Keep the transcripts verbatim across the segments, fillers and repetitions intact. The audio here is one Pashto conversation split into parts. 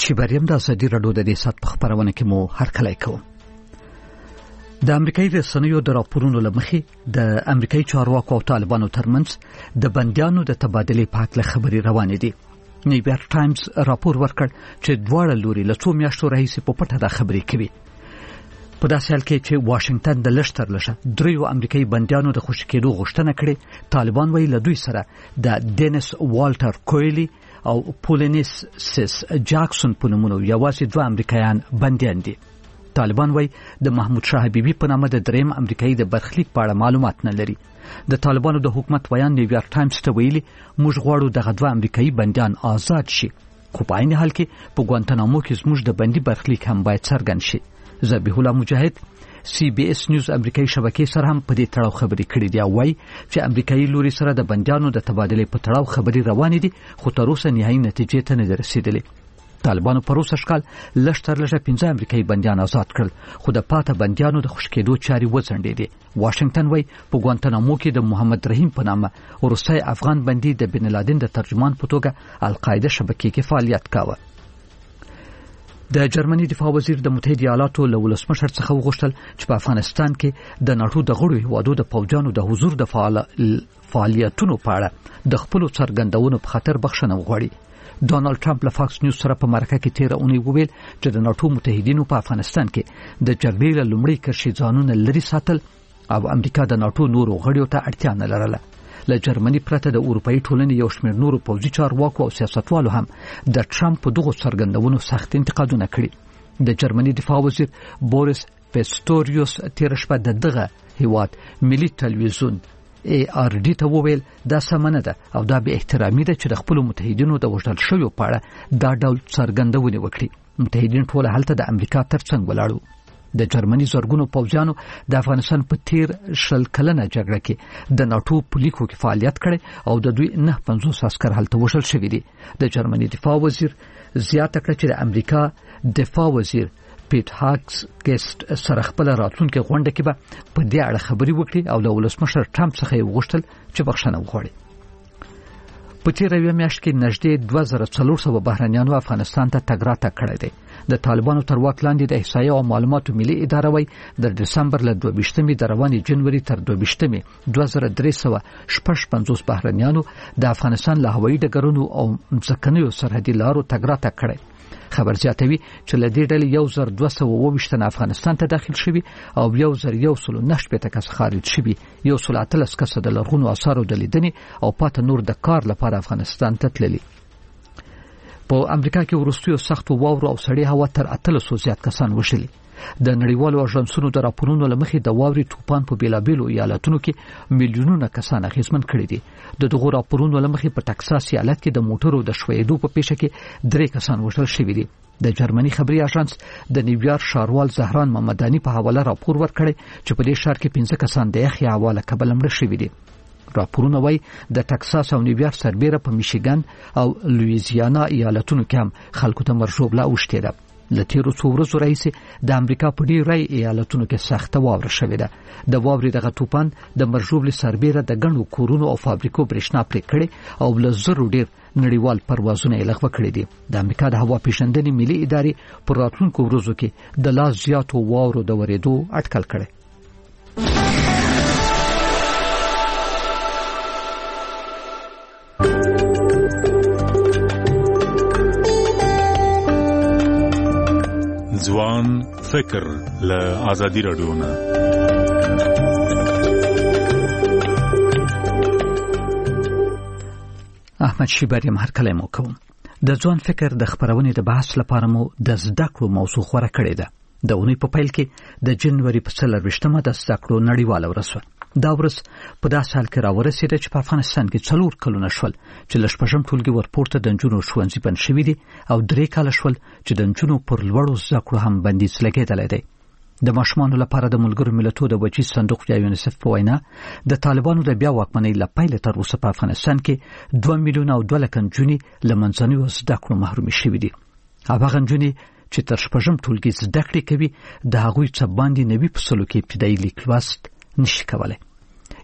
شیبریم د ازادي رادیو د دې سات په خبرونه کې مو هر کله کوم. د امریکایي رسنیو د راپورونو لمخې د امریکایي چارواکو او طالبانو ترمنځ د بندیانو د تبادلې په اړه خبري روانې دي. نیویارک ټایمز راپور ورکړ چې دواړه لوري له څو میاشتو راهیسې په پټه د خبري کوي. په داسې حال کې چې واشنگټن د لشتر لشه دریو امریکایي بندیانو د خوشی کېدو غوښتنه کړې، طالبان وایي له دوی سره د ډینس والټر کویلی او پولینیس سیس جاکسون په نومونو یوازې دوه امریکایان بندیان دي. طالبان وایي د محمود شاه حبیبي په نامه د دریم امریکایي د برخلیک په اړه معلومات نه لري. د طالبانو د حکومت ویان نیویارک ټایمز ته ویلي موږ غواړو دغه دوه امریکایي بندیان آزاد شي، خو په عین حال کې په ګوانتانامو کې زموږ د بندي برخلیک هم باید څرګند شي. ذبیح الله مجاهد سی بی اس نیوز امریکایي شبکې سره هم په دې تړاو خبرې کړې دي او وايي چې امریکایي لوري سره د بندیانو د تبادلې په تړاو خبرې روانې دي، خو تر اوسه نهایي نتیجې ته نه رسیدلې. طالبانو پر اوسه شکل لشتر لږه پنځه امریکایي بندیان آزاد کړل، خو د پاته بندیانو د خوش کېدو چاري وځنډېدې. واشنگټن وایي په ګوانتانامو کې د محمد رحیم په نامه وروستی افغان بندي د بن لادن د ترجمان په توګه القاعده شبکې کې فعالیت کاوه. د جرمني دفاع وزیر د متحده ایالاتو له ولسمشر څخه وغوښتل چې په افغانستان کې د ناتو د غړو هیوادو د پوځیانو د حضور د فعال فعالیتونو په اړه د خپل څرګندونو په خاطر بخښنه وغواړي. ډونالد ټرمپ له فاکس نیوز سره په مرکه کې تیر اونۍ وویل چې د ناتو متحدینو په افغانستان کې د جګړې له لومړۍ کرښې ځانونه لري ساتل او امریکا د ناتو نورو غړیو ته اړتیا نه لرله. له جرمني پرته د اروپאי ټولنې یو شمېر نورو پوځي چارواکو او سیاستوالو هم د ټرمپ په دغو څرګندونو سخت انتقادونه کړي. د جرمني دفاع وزیر بوریس پیستوریوس تیر شپه د دغه هیواد ملي تلویزیون ای آر ډي ته وویل دا سمنه ده او دا به احترامي ده چې د خپل متحدینو د وژل شویو په اړه دا ډول څرګندونې وکړي. متحدین ټول هلته د امریکا ترڅنګ ولاړو. د جرمني زرګونو پوځیانو د افغانستان په تیر شل کلنه جګړه کې د ناتو پولیکو کې فعالیت کړي او د دوی نه پنځوس عسكر هلته وژل شوي دي. د جرمني دفاع وزیر زیاته کړه چې د امریکا دفاع وزیر پیټ هاکس ګست سره خپل راتلونکي غونډه کې به په دې اړه خبري وکړي او له ولسمشر ټرمپ څخه یې وغوښتل چې بخښنه وغواړي. په تیر یو میاشت کې نږدې دوه زره څلور سوه بهرنیانو افغانستان ته تګ راتګ کړی دی. د طالبانو تر واک لاندې د احصایې او معلوماتو ملي اداره وایي د دسمبر له دوه ویشتمې د روانې جنوري تر دوه ویشتمې دوه زره درې سوه شپږ پنځوس بهرنیانو د افغانستان له هوایي ډګرونو او ځمکنیو سرحدي لارو تګ راتګ کړی. خبر زیاتوي چې له دې ډلې یو زر دوه سوه اووه ویشت افغانستان ته داخل شوي او یو زر یو سل نه شپېته کس خارج شوي، یو سل اتلس کسه د لرغونو آثارو د لیدنې او پاته نور د کار لپاره افغانستان ته تللي. په امریکا کې وروستیو سختو واورو او سړې هوا تر اتلسو زیات کسان وشلي. د نړیوالو اژانسونو د راپورونو لمخې د واوري طوفان په بیلابیلو ایالتونو کې میلیونونه کسان اغېزمن کړي دي. د دغو راپورونو لمخې په ټکساس ایالت کې د موټرو د ښویېدو په پیښه کې درې کسان وژل شوي دي. د جرمني خبري اژانس د نیویارک ښاروال زهران محمداني په حواله راپور ورکړی چې په دې ښار کې پنځه کسان د یخي هوا له کبله مړه شوي دي. راپورونه وایي د ټکساس او نیویارک سربېره په میشیګن او لویزیانا ایالتونو کې هم خلکو ته مرژوبله اوښتې ده. له تیرو څو ورځو راهیسې د امریکا په ډېری ایالتونو کې سخته واوره شوې ده. د واورې دغه طوفان د مرژوبلې سربېره د ګڼو کورونو او فابریکو برېښنا پرې کړې او له زرو ډېر نړیوال پروازونه یې لغوه کړي دي. د امریکا د هوا پیژندنې ملي ادارې په راتلونکو ورځو کې د لا زیاتو واورو د ورېدو اټکل کړی. ځوان فکر له ازادي رادیو نه. احمد شیبریم هر کله مو کوم. د ځوان فکر د خبرونې د بحث لپاره مو د زده کړو موضوع خوره کړې ده. د اونۍ په پیل کې د جنوري په څلرویشتمه د زده کړو نړیواله ورځ وه. دا ورځ په داسې حال کې راورسېده چې په افغانستان کې څلور کلونه شول چې له شپږم ټولګي ورپورته د نجونو ښوونځي بند شوي دي او درې کاله شول چې د نجونو پر لوړو زده کړو هم بندیز لګېدلی دی. د ماشومانو لپاره د ملګرو ملتونو د وجیز صندوق یا یونیسف په وینا د طالبانو د بیا واکمنۍ له پیله تر اوسه په افغانستان کې دوه میلیونه او دوه لکه نجونې له منځنیو زده کړو محرومې شوي دي. هغه نجونې چې تر شپږم ټولګي زده کړې کوي د هغوی څه باندې نوي په سلو کې ابتدایي لیک لوست نشي کولی.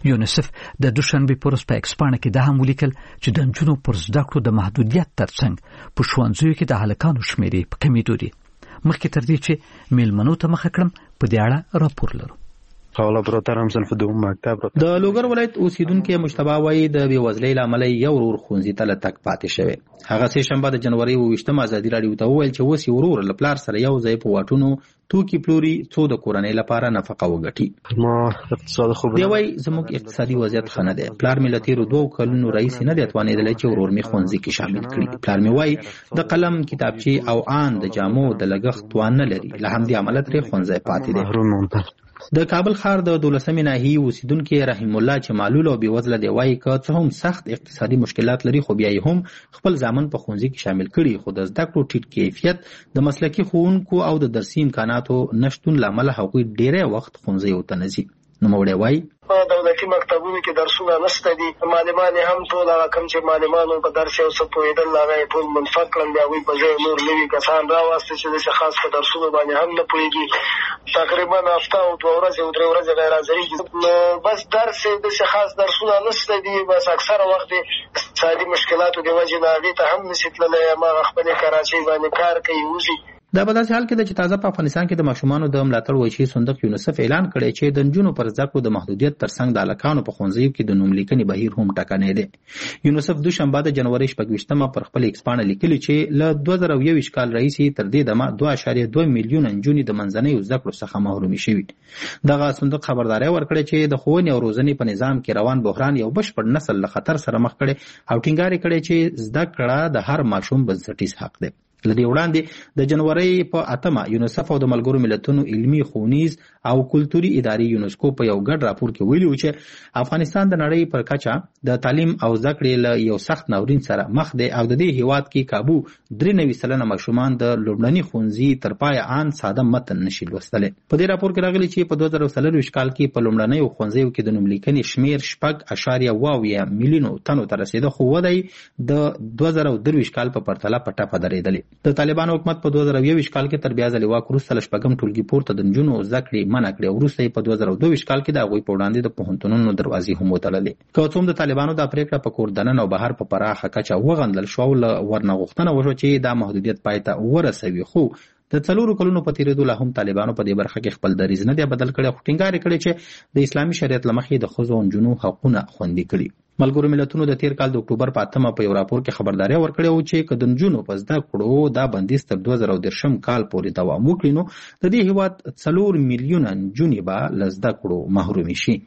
یونیسف د دوشنبه پورس په ایکسپانه کې د هم ولیکل چې د نجونو پر زده کړو د محدودیت ترڅنګ په ښوونځیو کې د هلکانو شمیرې په کمیدو دي. مخکې تر دې چې میلمنو ته مخه کړم په دې اړه راپور لرو. حواله براترم صنف دوم مکتب د لوګر ولایت اوسیدونکو مجتبی وایي د بیوزلۍ لامل یو ورور ښوونځي ته لټک پاتې شوی. هغه سه شنبه د جنوري اوویشتمه ازادي راډیو ته وویل چې اوس ورور له پلار سره یو ځای په واټونو توکي پلوري څو د کورنۍ لپاره نفقه وګټي. ما اقتصاد خوب دی وایي زموږ اقتصادي وضعیت ښه نه دی. پلار مې له تیرو دوو کلونو رئیس نه دی توانېدلی چې ورور مې ښوونځي کې شامل کړي. پلار مې وایي د قلم کتابچې او آن د جامو د لګښت توان نه لري، له همدې امله ترې ښوونځی پاتې دی. د کابل ښار د دولسمې ناحیې اوسیدونکي رحیم الله چې معلول او بېوزله دی وایي که څه هم سخت اقتصادي مشکلات لري خو بیا یې هم خپل زامن په ښوونځي کې شامل کړي، خو د زده کړو ټیټ کیفیت د مسلکي ښوونکو او د درسي امکاناتو نشتون له امله هغوی ډېری وخت ښوونځیو ته نه ځي. نوموړی وایي په دولتي مکتبونو کې درسونه نشته دي، معلمان هم ټول هغه کوم چې معلمانو په درس یو څه پوهېدل هغه یې ټول منفق کړل، د هغوی په ځای نور نوي کسان راواستې چې داسې خاص په درسونو باندې هم نه پوهېږي. تقریبا هفته او دوه ورځې او درې ورځې غیر حاضرېږي، نو بس درس یې داسې خاص درسونه نشته دي. بس اکثره وخت د اقتصادي مشکلاتو د وجې نه هغې ته هم نشي تللی، هماغه خپلې کراچۍ باندې کار کوي وځي. دا په داسې حال کې ده چې تازه په افغانستان کې د ماشومانو د ملاتړ ویشي صندوق یونیسف اعلان کړی چې د نجونو پر زده کړو د محدودیت ترڅنګ د هلکانو په ښوونځیو کې د نوم لیکنې بهیر هم ټکنی دی. یونیسف دوشنبه د جنوري شپږویشتمه پر خپل ایکسپانه لیکلي چې له دوه زره یوویشت کال راهیسې تر دې دمه دوه اعشاریه دوه میلیونه نجونې د منځنیو زده کړو څخه محرومې شوي. دغه صندوق خبرداری ورکړی چې د ښوونې او روزنې په نظام کې روان بحران یو بشپړ نسل له خطر سره مخ کړي او ټینګار کړی چې زده کړه د هر ماشوم بنسټیز حق دی. لدې وړاندې د جنوري په اتمه یونیسف او د ملګرو ملتونو علمي ښوونیز او کلتوري ادارې یونسکو په یو ګډ راپور کې ویلي و چې افغانستان د نړۍ پر کچه د تعلیم او زده کړې له یو سخت ناورین سره مخ دی او د دې هیواد کې کابو درې نوي سلنه ماشومان د لومړني ښوونځي تر پایه ان ساده متن نشي لوستلی. په دې راپور کې راغلي چې په دوه زره څلرویشت کال کې په لومړنیو ښوونځیو کې د نوم لیکنې شمېر شپږ اعشاریه اوه اویا میلیونو تنو ته رسېده، خو وده یې د دوه زره درویشت کال په پرتله په ټپه درېدلې. د طالبانو حکومت په دوه زره یوویشت کال کې تر بیا ځلې واک وروسته له شپږم ټولګي پورته د نجونو زده کړې منع کړې او وروسته یې په دوه زره دوه ویشت کال کې د هغوی په وړاندې د پوهنتونونو دروازې هم وتړلې. که څه هم د طالبانو دا پرېکړه په کور دننه او بهر په پراخه کچه وغندل شوه او له ورنه غوښتنه وشوه چې دا محدودیت پای ته ورسوي، خو د څلورو کلونو په تېرېدو لا هم طالبانو په دې برخه کې خپل دریځ نه دی بدل کړی، خو ټینګار یې کړی چې د اسلامي شریعت له مخې د ښځو او نجونو حقونه خوندي کړي. ملګرو ملتونو د تیر کال د اکتوبر په اتمه په یو راپور کې خبرداری ورکړی و چې که د نجونو په زده کړو دا بندیز تر دوه زره دېرشم کال پورې دوام وکړي نو د دې هېواد څلور میلیونه نجونې به له زده کړو محرومې شي.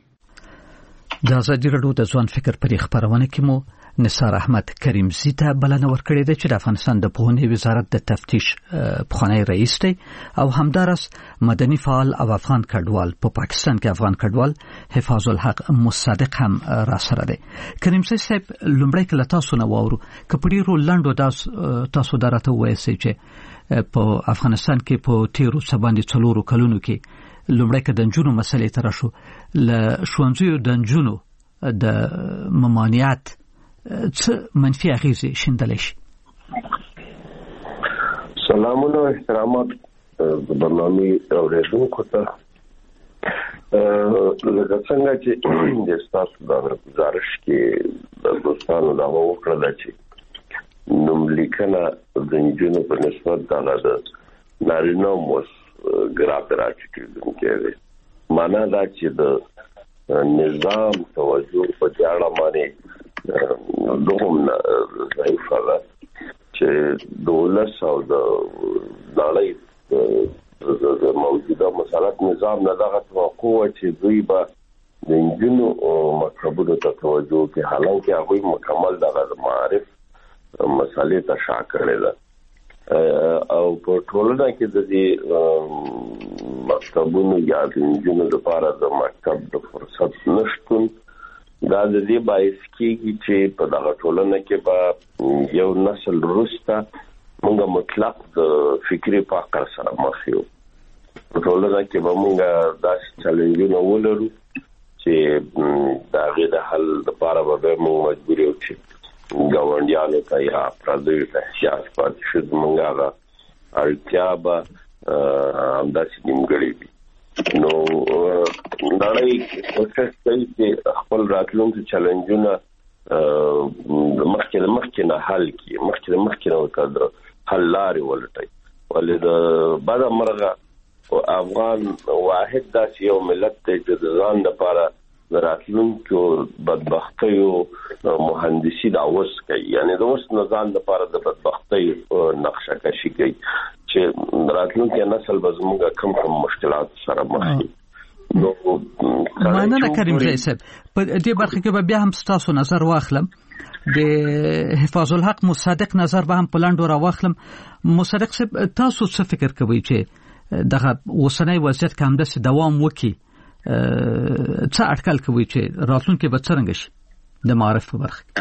د ازادي راډیو د ځوان فکر پر خبرونه کې مو نثار احمد کریمزی ته بلنه ورکړې ده چې د افغانستان د پوهنې وزارت د تفتیش پخوانی رئیس دی او همدارس مدني فعال او افغان کډوال په پا پاکستان کې افغان کډوال حفاظ الحق مصدق هم را سره دی. کریمزی صاحب لومړی کله تاسو نه واورو که په ډیرو لنډو تاسو درته وایئ چې په افغانستان کې په تیرو څه څلورو کلونو کې لومړی که د نجونو مسلې ته راشو له ښوونځیو د نجونو د ممانعت څه منفي اغیزې شیندلی شي؟ سلامونه او احترامات د برنامې اورېدونکو ته. لکه څنګه چې د ستاسو د گزارش کې د دوستانو دا وکړه چې نوم لیکنه د نجونو په نسبت د نارینه مس ګرافت راټیټېدونکی دی. معنا دا چې د نظام توجه په دې اړه باندې دوهم ضعیفه ده چې دولت او د نړۍ د موجوده مسالت نظام نه دغه توقع چې دوی به د نجونو مکتبونو ته توجه کوي، حالانکه هغوی مکمل دغه معارف مسالې ته شا کړې ده او په ټولنه کې د دې مکتبونو یا د نجونو لپاره د مکتب د فرصت نشتون دا د دې باعث کېږي چې په دغه ټولنه کې به یو نسل وروسته موږ مطلق د فکري فقر سره مخ یو. په ټولنه کې به موږ داسې چلنجونه ولرو چې د هغې د حل لپاره به موږ مجبور یو چې ګاونډیانو ته یا پردیو ته احتیاج پاتې شو، زموږ هغه اړتیا به همداسې نیمګړې وي. نو دا سړی کوشش کوي چې خپل راتلونکي چیلنجونه مخکې مخکې نه حل کړي، مخکې مخکې نه وکړي حل لارې ولټوي. ولې د بعد مرغه افغان واحد داسې یو ملت دی چې د ځان لپاره د راتلونکو بدبختیو مهندسي دا اوس کوي، یعنی د اوس نه ځان لپاره د بدبختۍ نقشه کشي کوي چې راتلونکي نسل به زموږ کم کم مشکلات سره مخ شي. نو مننه کریم جای صاحب، په دې برخه کې به بیا هم تاسو نظر واخلم. د حفاظ الحق مصدق نظر به هم په لاندو را واخلم. مصدق صاحب، تاسو څه فکر کوئ چې دغه اوسنۍ وضعیت کې همداسې دوام وکړي؟ څه اټکل کوي چې راتلونکي به څرنګه شي د معارف په برخه کې؟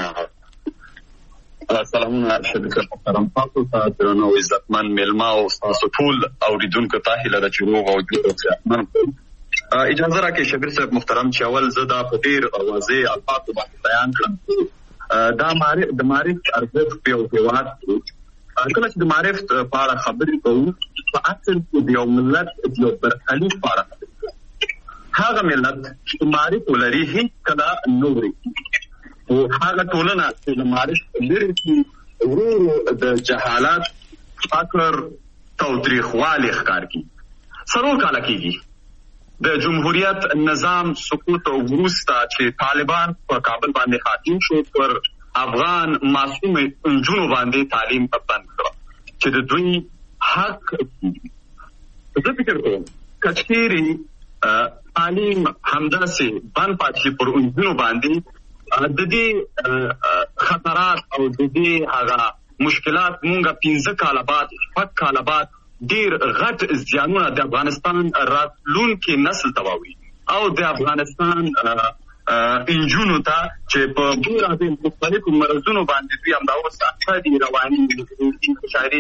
سلامونه شبکه محترم تاسو ته درنو عزتمن ملما او تاسو ټول اوریدونکو ته هیله ده چې روغ او جوړ صحتمند. اجازه راکړئ شبیر صاحب محترم چې اول زه دا په ډیر واضح الفاظو باندې بیان کړم دا معرفت د معرفت ارزښت په یو هېواد کې کله چې د معرفت په اړه خبرې کوو په اصل کې د یو ملت د یو برخلیک په اړه خبرې کوو. هغه ملت چې معرفت ولري هیڅ کله نه وري او هغه ټولنه چې د معرفت لري چې ورو د جهالت فقر تاوتریخوالي ښکار کوي. څلور کاله کېږي د جمهوریت نظام سقوط او وروسته چې طالبان په کابل باندې حاکم شو پر افغان معصوم نجونو باندې تعلیم بند کړ چې د دوی حق. زه فکر کوم کچېری تعلیم همداسې بند پاتې پر نجونو باندې د دې خطرات او د دې هغه مشکلات مونږه پنځه کاله بعد شپږ کاله بعد ډیر غټ زیانونه د افغانستان راتلونکي نسل تواوي او د افغانستان انجونو ته چې په بیلابیل مختلفو مرضونو باندې دوی همدا اوس اخته دي، رواني انتشاري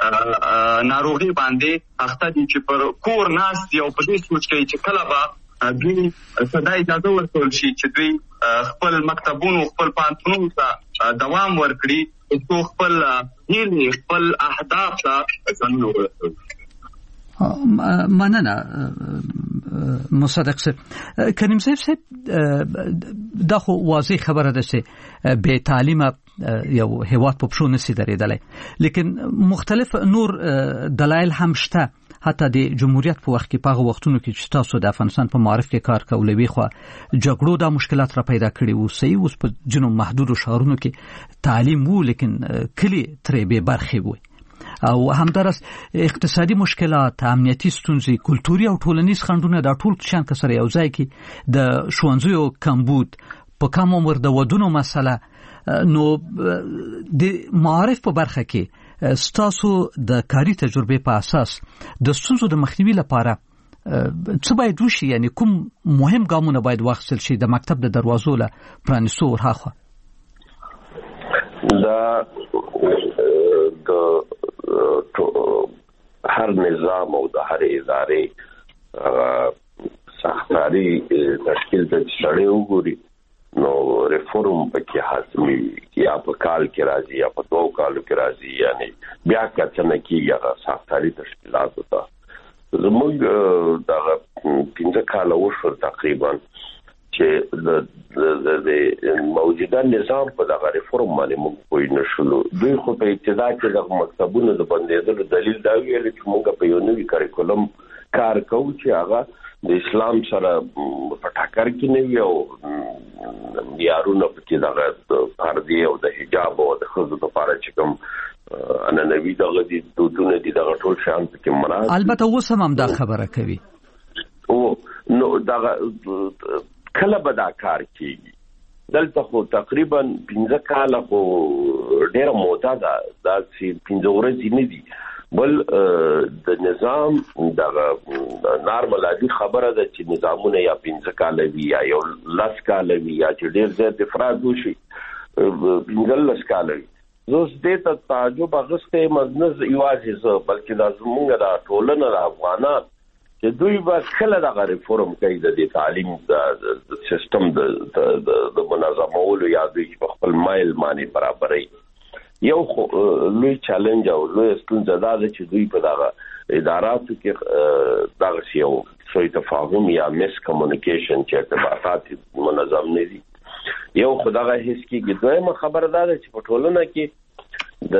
ناروغي باندې اخته دي چې پر کور ناست دي او په دې سوچ کوي چې کله به دوی صدا اجازه ورکول شي چې دوی خپل مکتبونو خپل پانتونو ته دوام ورکړي او خپل هیلې خپل اهداف ته ځانونه ورسوي. مننه مصدق صاحب. کریم صاحب صاحب دا خو واضح خبره ده چې بې تعلیمه یو هیواد په پښو نشي درېدلی، لیکن مختلف نور دلایل هم شته. حتی د جمهوریت په وخت کې په هغه وختونو کې چې تاسو د افغانستان په معارف کې کار کولوي خو جګړو دا مشکلات را پیدا کړي وو. صحیح اوس په جنوب محدودو شهرونو کې تعلیم وو، لیکن کلی ترې بې برخې وو. او همدارس اقتصادي مشکلات، امنیتي ستونزې، کلتوري او ټولنیز خنډونه دا ټول شان کسر یو ځای کې د ښوونځیو کمبود، په کم عمر د ودونو مسله. نو د معارف په برخه کې ستاسو د کاري تجربې په اساس د ستونزو د مخنیوي لپاره څه باید وشي؟ یعنی کوم مهم ګامونه باید واخیستل شي د مکتب د دروازو له پرانیستو ورهاخوا؟ دا د هر نظام او د هر ادارې ساختاري تشکیل ته سړی وګوري نو ریفورم پکې حاصلي یا په کال کې راځي یا په دوه کالو کې راځي، یعنی بیا کڅنه کېږي هغه ساختاري تشکیلات ته. زموږ دغه پنځه کاله وشو تقریبا چې د موجوده نظام په دغه ریفورم باندې موږ پوه نه شولو. دوی خو په ابتدا کې د مکتبونو د بندېدلو دلیل دا ویل چې موږ په یو نوي کریکولم کار کوو چې هغه د اسلام سره په ټکر کې نه وي او یارونه پکې دغه پردې او د حجاب او د ښځو لپاره چې کوم اننوي دغه دي دودونه دي دغه ټول شیان پکې منع. البته اوس هم دا خبره کوي او نو دغه کله به دا کار کېږي. دلته خو تقریبا پنځه کاله خو ډېره موده ده، دا چې پنځه ورځې نه دي، بل د نظام دغه نارمل عادي خبره ده چې نظامونه یا پنځه کاله وي یا یو لس کاله وي یا چې ډېر زیات افراد وشي پنځلس کاله وي. زه اوس دې ته تعجب اخیستی یم، نه یوازې زه بلکې دا زموږ د ټولنه د افغانان چې دوی به کله دغه ریفورم کوي د دې تعلیم د سیستم د منظمولو یا دوی په خپل مایل باندې برابرۍ. یو خو لوی چالنج او لوی ستونزه دا ده چې دوی په دغه اداراتو کې دغه یو سوء تفاهم یا میس کمیونیکیشن چې ارتباطات منظم نه دي. یو خدای هیڅ کې دویمه خبره ده چې په ټولنه کې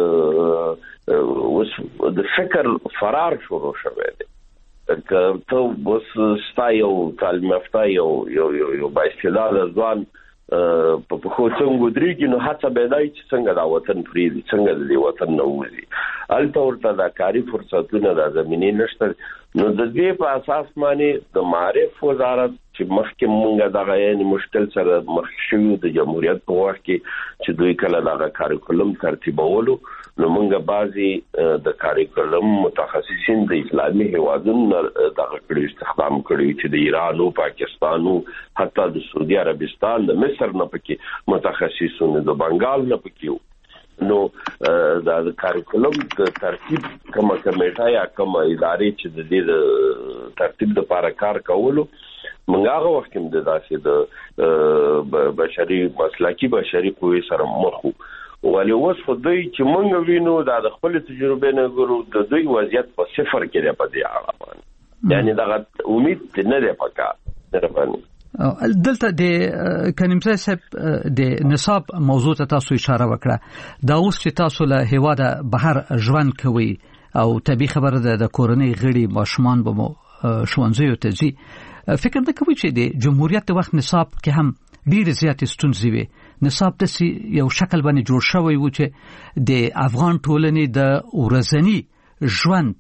د اوس د فکر فرار شروع شوی دی. که ته اوس ستا یو تعلیم یافته یو یو یو بااستعداده ځوان په پښو څنګه درېږي نو هڅه به دی چې څنګه دا وطن پرېږدي، څنګه د دې وطن نه ووځي. هلته ورته دا کاري فرصتونه دا زمینې نشته. نو د دې په اساس باندې د معارف وزارت چې مخکې مونږه دغه یعنې مشکل سره مخ شوي د جمهوریت په وخت کې چې دوی کله دغه کاریکولم ترتیبولو، نو مونږه بعضې د کاریکولم متخصصین د اسلامي هیوادونو دغه کړي استخدام کړي چې د ایران او پاکستان او حتی د سعودي عربستان د مصر نه پکې متخصصون، د بنگال نه پکې. نو د کاریکولم د ترتیب کومه کمیټه یا کومه ادارې چې د دې د ترتیب لپاره کار کولو، موږ هغه وخت کې د داسې د بشري مسلکي بشري قوې سره مخ وو. ولې اوس خو دوی چې موږ وینو دا د خپل تجربې نه ګورو د دوی وضعیت په صفر کې دی په دې اړه باندې، یعنی دغه امید نه دی پکار دربان. دلته د کنیمزه صاحب د نصاب موضوع ته تاسو اشاره وکړه. دا اوس چې تاسو له هیواده بهر ژوند کوي او طبي خبره ده د کورنۍ غړي ماشومان به مو ښوونځیو ته ځي، فکر نه کوي چې د جمهوریت د وخت نصاب کې هم ډېرې زیاتې ستونزې وي؟ نصاب داسې یو شکل باندې جوړ شوی و چې د افغان ټولنې د ورځني ژوند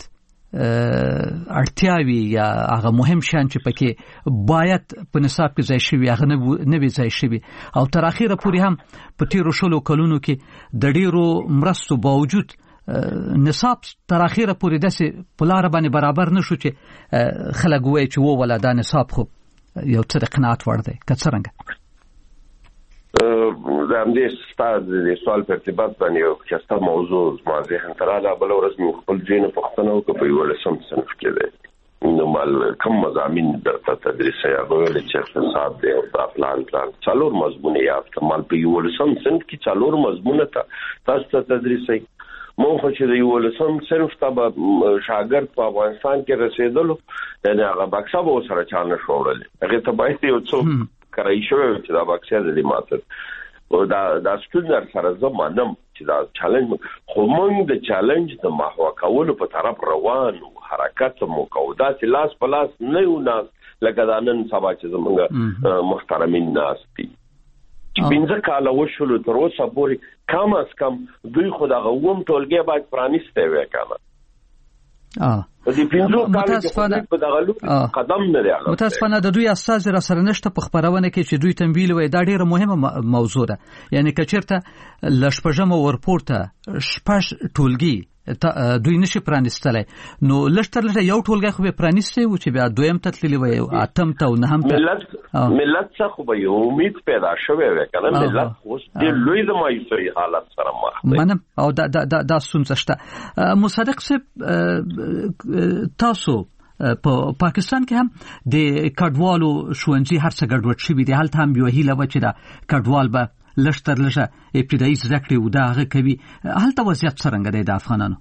اړتیاوي یا هغه مهم شیان چې پکې باید په نصاب کې ځای شوي هغه نه وي ځای شوي، او تر اخره پورې هم په تیرو شلو کلونو کې د ډیرو مرستو باوجود نصاب تر اخره پورې داسې په لاره باندې برابر نشو چې خلک وایي چې و ولا دا نصاب خو یو څه د قناعت وړ دی. که څرنګه د همدې ستاسو د سوال په ارتباط باندې یو چسته موضوع ما ذهن ته راغله. بل ورځ مې خپل ځین پوښتنه وکړه په یولسم صنف کې دی نو مال کوم مضامین درته تدریسي هغه ویل چې اقتصاد دی او دا پلان پلان څلور مضمون یافته مال په یولسم صنف کې څلور مضمونه تاسو ته تدریسي. مو خو چې د یولسم صنف ته شاګرد په افغانستان کې رسیدلو یعنی هغه بکسه به سره چانه شوړل هغه ته باید یو څو کرای شوی چې دا بکسه د ماته او دا دا ستونزه سره زمانم چې دا چالش خو موږ د چالش د محو کولو په طرف روان او حرکت مو کوو دا چې لاس په لاس نه یو ناس لکه دا نن سبا چې زمونږ محترمین ناس دي چې پنځه کاله وشولو تر اوسه پورې کم از کم دوی خو دغه اووم ټولګی باید پرانیستی وی کنه. متاسفانه د دوی اساس را سره نشته په خبرونه کې چې دوی تنبیل وي دا ډیره مهمه موضوع ده. یعنی کچرته لشپژم ورپورته شپږ ټولګي دوی نشي پرانیستلای نو لشتر لږه یو ټولګي خو به پرانیستي و چې بیا دویم تتللی وي اتم ته او نهم ته ملت ملت څخه خو به امید پیدا شوه وي کنه ملت اوس د لوی د مایوسي حالت سره مخ دی منم او دا دا دا ستونزه شته. مصدق صاحب تاسو په پاکستان کې هم د کډوالو ښوونځي هر څه ګډوډ شوي دي، هلته هم یو هیله و چې دا کډوال به لشتر لشه ابتدایي زده کړې او دا هغه کوي. هلته وضعیت څرنګه دی د افغانانو؟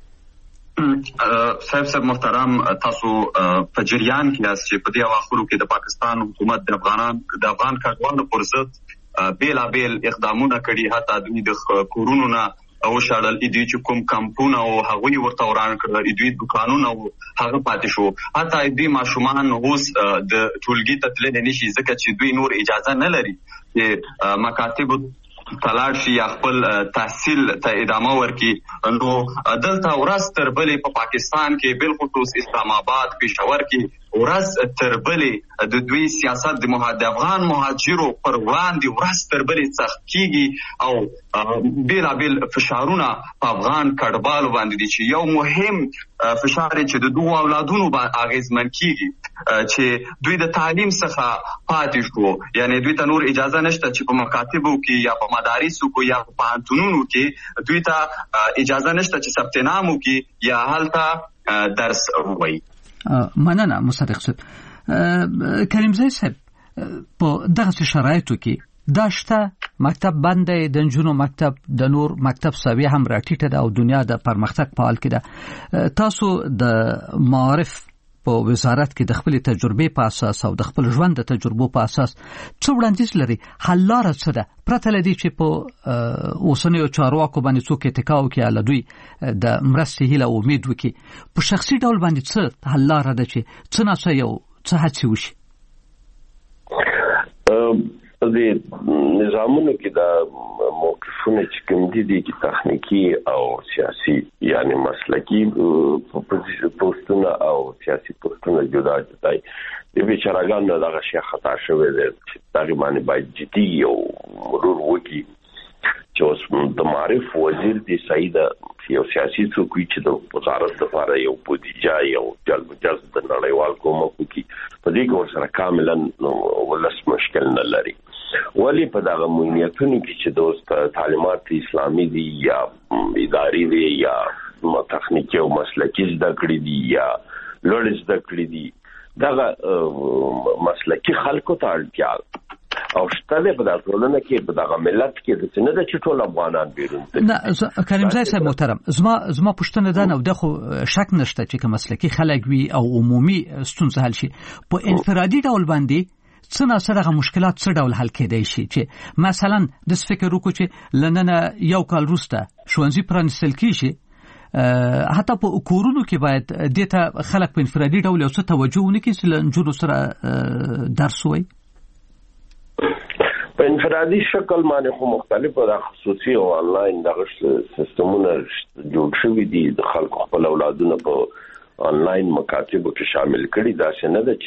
صاحب صاحب محترم تاسو په جریان کې یاست چې په دې اواخرو کې د پاکستان حکومت د افغانان د افغان کډوالو پر ضد بیلابیل اقدامونه کړي، حتی دوی د کورونو نه او شړل دوی چې کوم کمپونه او هغوی ورته وران کړل دوی دکانونه او هغه پاتې شو، حتی دوی ماشومان اوس د ټولګي ته تللی نشي ځکه چې دوی نور اجازه نه لري چې مکاتب تلاړ شي یا خپل تحصیل ته ادامه ورکړي. نو دلته ورځ تر بلې په پاکستان کې بالخصوص اسلام آباد پېښور کې ورځ تر بلې د دوی سیاست د مهاجر افغان مهاجرو پر وړاندې ورځ تر بلې سخت کیږي او بیلابیل فشارونه په افغان کډوالو باندې دي چې یو مهم فشار چې د دوه اولادونو باندې اغیزمن کیږي چې دوی د تعلیم څخه پاتې شو، یعنی دوی ته نور اجازه نشته چې په مکاتبو کې یا په مدارسو کې یا په پوهنتونونو کې دوی ته اجازه نشته چې ثبت نام وکړي یا هلته درس ووایي. مننه مصدق صاحب. کریمزی صاحب په دغه شرایطو کې داشته مکتب باندې د نجونو مکتب د نور مکتب سوي هم راټیټه ده او دنیا د پرمختګ په حال کې ده. تاسو د معارف په وزارت کې د خپل تجربې په اساس او د خپل ژوند د تجربو په اساس څو وړاندیز لري حل لاره څه ده پرته لدی چې په اوسنیو چارواکو باندې څوک اتکا وکړي ال دوی د مرستې هیله او امید وکړي په شخصي ډول باندې څه حل لاره ده چې څه نه څه یو څه هڅه وشي د نظامونو کې د موقفونه چې کوم دي د تخنیکی او سیاسي یعنی مسلکی پوسټونه او سیاسي پوسټونه جدا جدا دي د بیچارهګانو دغه شی خطا شوی دی چې تقریبا باید جدي او مرور وکړي چې اوس د معرف وزیر دی سید یو سیاسي څوک چې د وزارت لپاره یو بودیجه یو جلب جذب د نړیوال کومک کوي په دې کې ورسره کاملا ولس مشکل نه لري ولی په دغه مهمتونو کې چې دوست تعلیمات اسلامي دي یا اداري دي یا تخنیکی او مسلکی زده کړې دي یا لوړ زده کړې دي دغه مسلکی خلکو ته اړتیا او شته په دغه ټولنه کې په دغه ملت کې د څنګه د ټول افغانان بیرون نه کریم زای صاحب محترم زما زما پښتنه ده نو د خو شک نشته چې کوم مسلکی خلک وي او عمومي ستونزه حل شي په انفرادي ډول باندې څنګه سره مشکلات څه ډول حل کېدای شي چې مثلا د فکر وکړو چې لننه یو کال وروسته ښوونځي پرانیستل کیږي حتی په کورونو کې باید دته خلک په انفرادي ډول یو څه توجه ونکړي چې لنجونو سره درس وایي په انفرادي شکل باندې خو مختلف د خصوصي او انلاین دغه سیستمونه جوړ شوي دي د خلکو خپل اولادونه په انلاین مکاتبو کې شامل کړي دا څنګه ده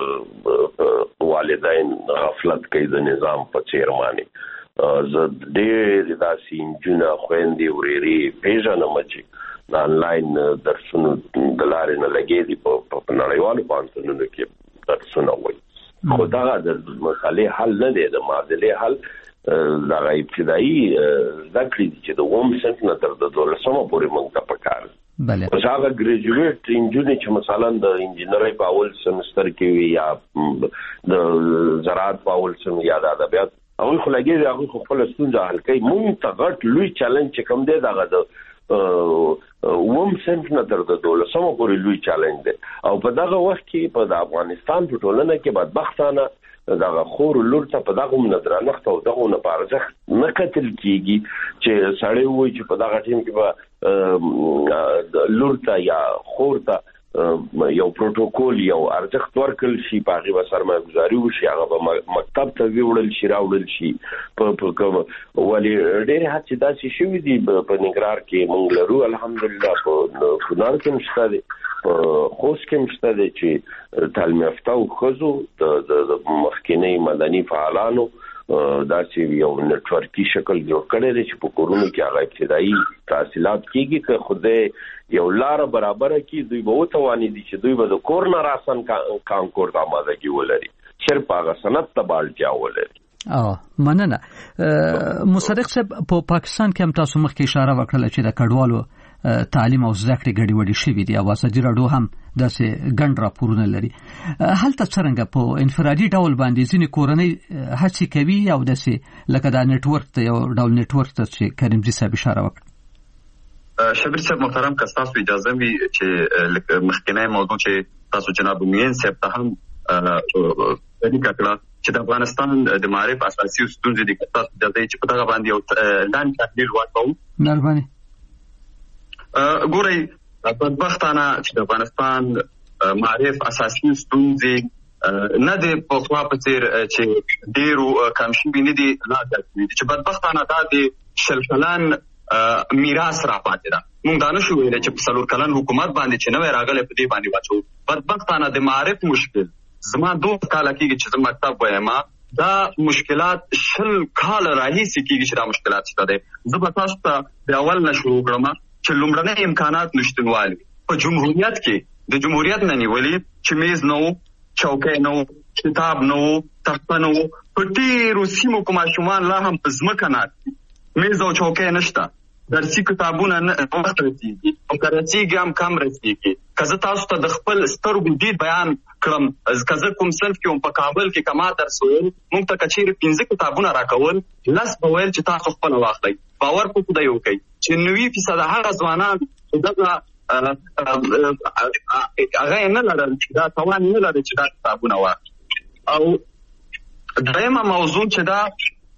چې والدین غفلت کوي د نظام په چیر باندې زه ډېر داسې انجونه خويندې ورېري پیژنم چې د انلاین درسونو د لارې نه لګي دي په نړیوالو پوهنتونونو کې درسونه وایي خو دا د مسالې حل نه دی د معادلې حل د ابتدایي زده کړې چې د اووم صنف نه تر دولسمه پورې موږ ته پکار بله اوس هغه ګریجویټ انجونې چې مثلا د انجینرۍ په اول سمستر کې وي یا د زراعت په اول سمستر یا د ادبیات هغوی خو لګېږي هغوی خو خپله ستونزه حل کوي موږ ته غټ لوی چلنج چې کوم دی دغه د اووم صنف نه تر دولسمه پورې لوی چلنج دی او په دغه وخت کې په د افغانستان په ټولنه کې بدبختانه دغه خور لور ته په دغه مندرانخت او دغه نه پارځخ نه کتل کیږي چې سړی وایي چې په دغه ټیم کې به لور ته یا خور ته یو پروتوکول یو ارزښت ورکړل شي په هغه سرمایه‌ګذاري وشي هغه به مکتب ته وړل شي راوړل شي په کوم ولې ډېر هڅې داسې شوې دي په ننګرهار کې موږ لرو الحمدلله په کونړ کې مشته دي په خوست کې مشته دي چې تعلیم یافته ښځو د مخکینی مدني فعالانو داسې یو نټورکي شکل جوړ کړی دی چې په کورونو کې هغه ابتدایي تحصیلات کیږي که خدای یو لار برابر کړي دوی به وتواني دي چې دوی به د کور نه راسن کانکور ته آمادګي ولري صرف هغه سند ته به اړتیا ولري اه مننه مصدق صاحب په پاکستان کې هم تاسو مخکې اشاره وکړه چې د کډوالو تعلیم او زده کړې ګډې وډې شوي دي او ازادي راډیو هم داسې ګڼ راپورونه لري هلته څرنګه په انفرادي ډول باندې ځینې کورنۍ هڅې کوي او داسې لکه دا نیټورک ته یو ډول نیټورک ته چې کریمزي صاحب اشاره وکړه شبیر صاحب محترم که تاسو اجازه وي چې مخکنی موضوع چې تاسو جناب مین صاحب ته هم اړیکه کړه چې د افغانستان د معارف اساسي ستونزې دي تاسو اجازه چې په دغه باندې یو لاندې تحلیل وکړو مهرباني ګورئ بدبختانه چې د افغانستان معارف اساسي ستونزې نه د پخوا په څیر چې ډیرو کم شوي نه دي لا زیاتې چې بدبختانه دا د شل کلن میراث راپاتې ده موږ دا نشو ویلی چې په څلور کلن حکومت باندې چې نوی راغلی په دې باندې واچو بدبختانه د معارف مشکل زما دوه کاله کېږي چې زه مکتب وایم دا مشکلات شل کاله راهیسې کېږي چې دا مشکلات شته دی زه به تاسو ته د اول نه شروع کړم چې لومړنی امکانات نشتوالی په جمهوریت کې د جمهوریت نه نیولې چې میز نه و چوکۍ نه و کتاب نه و تخته نه و په ډېرو سیمو کې ماشومان لا هم په ځمکه ناست میز او چوکۍ نشته درسي کتابونه وخت رسېږي او که رسېږي هم کم رسېږي که زه تاسو ته د خپل سترګو دید بیان کړم که زه کوم صنف کې وم په کابل کې که ما درس ویل موږ ته که چېرې پنځه کتابونه راکول لس به ویل چې تاسو خپله واخلئ باور په خدای وکړئ چې نوي فیصده هغه ځوانان چې دغه هغه نه لرل چې دا توان نه لري چې دا کتابونه واخلي. او درېمه موضوع چې دا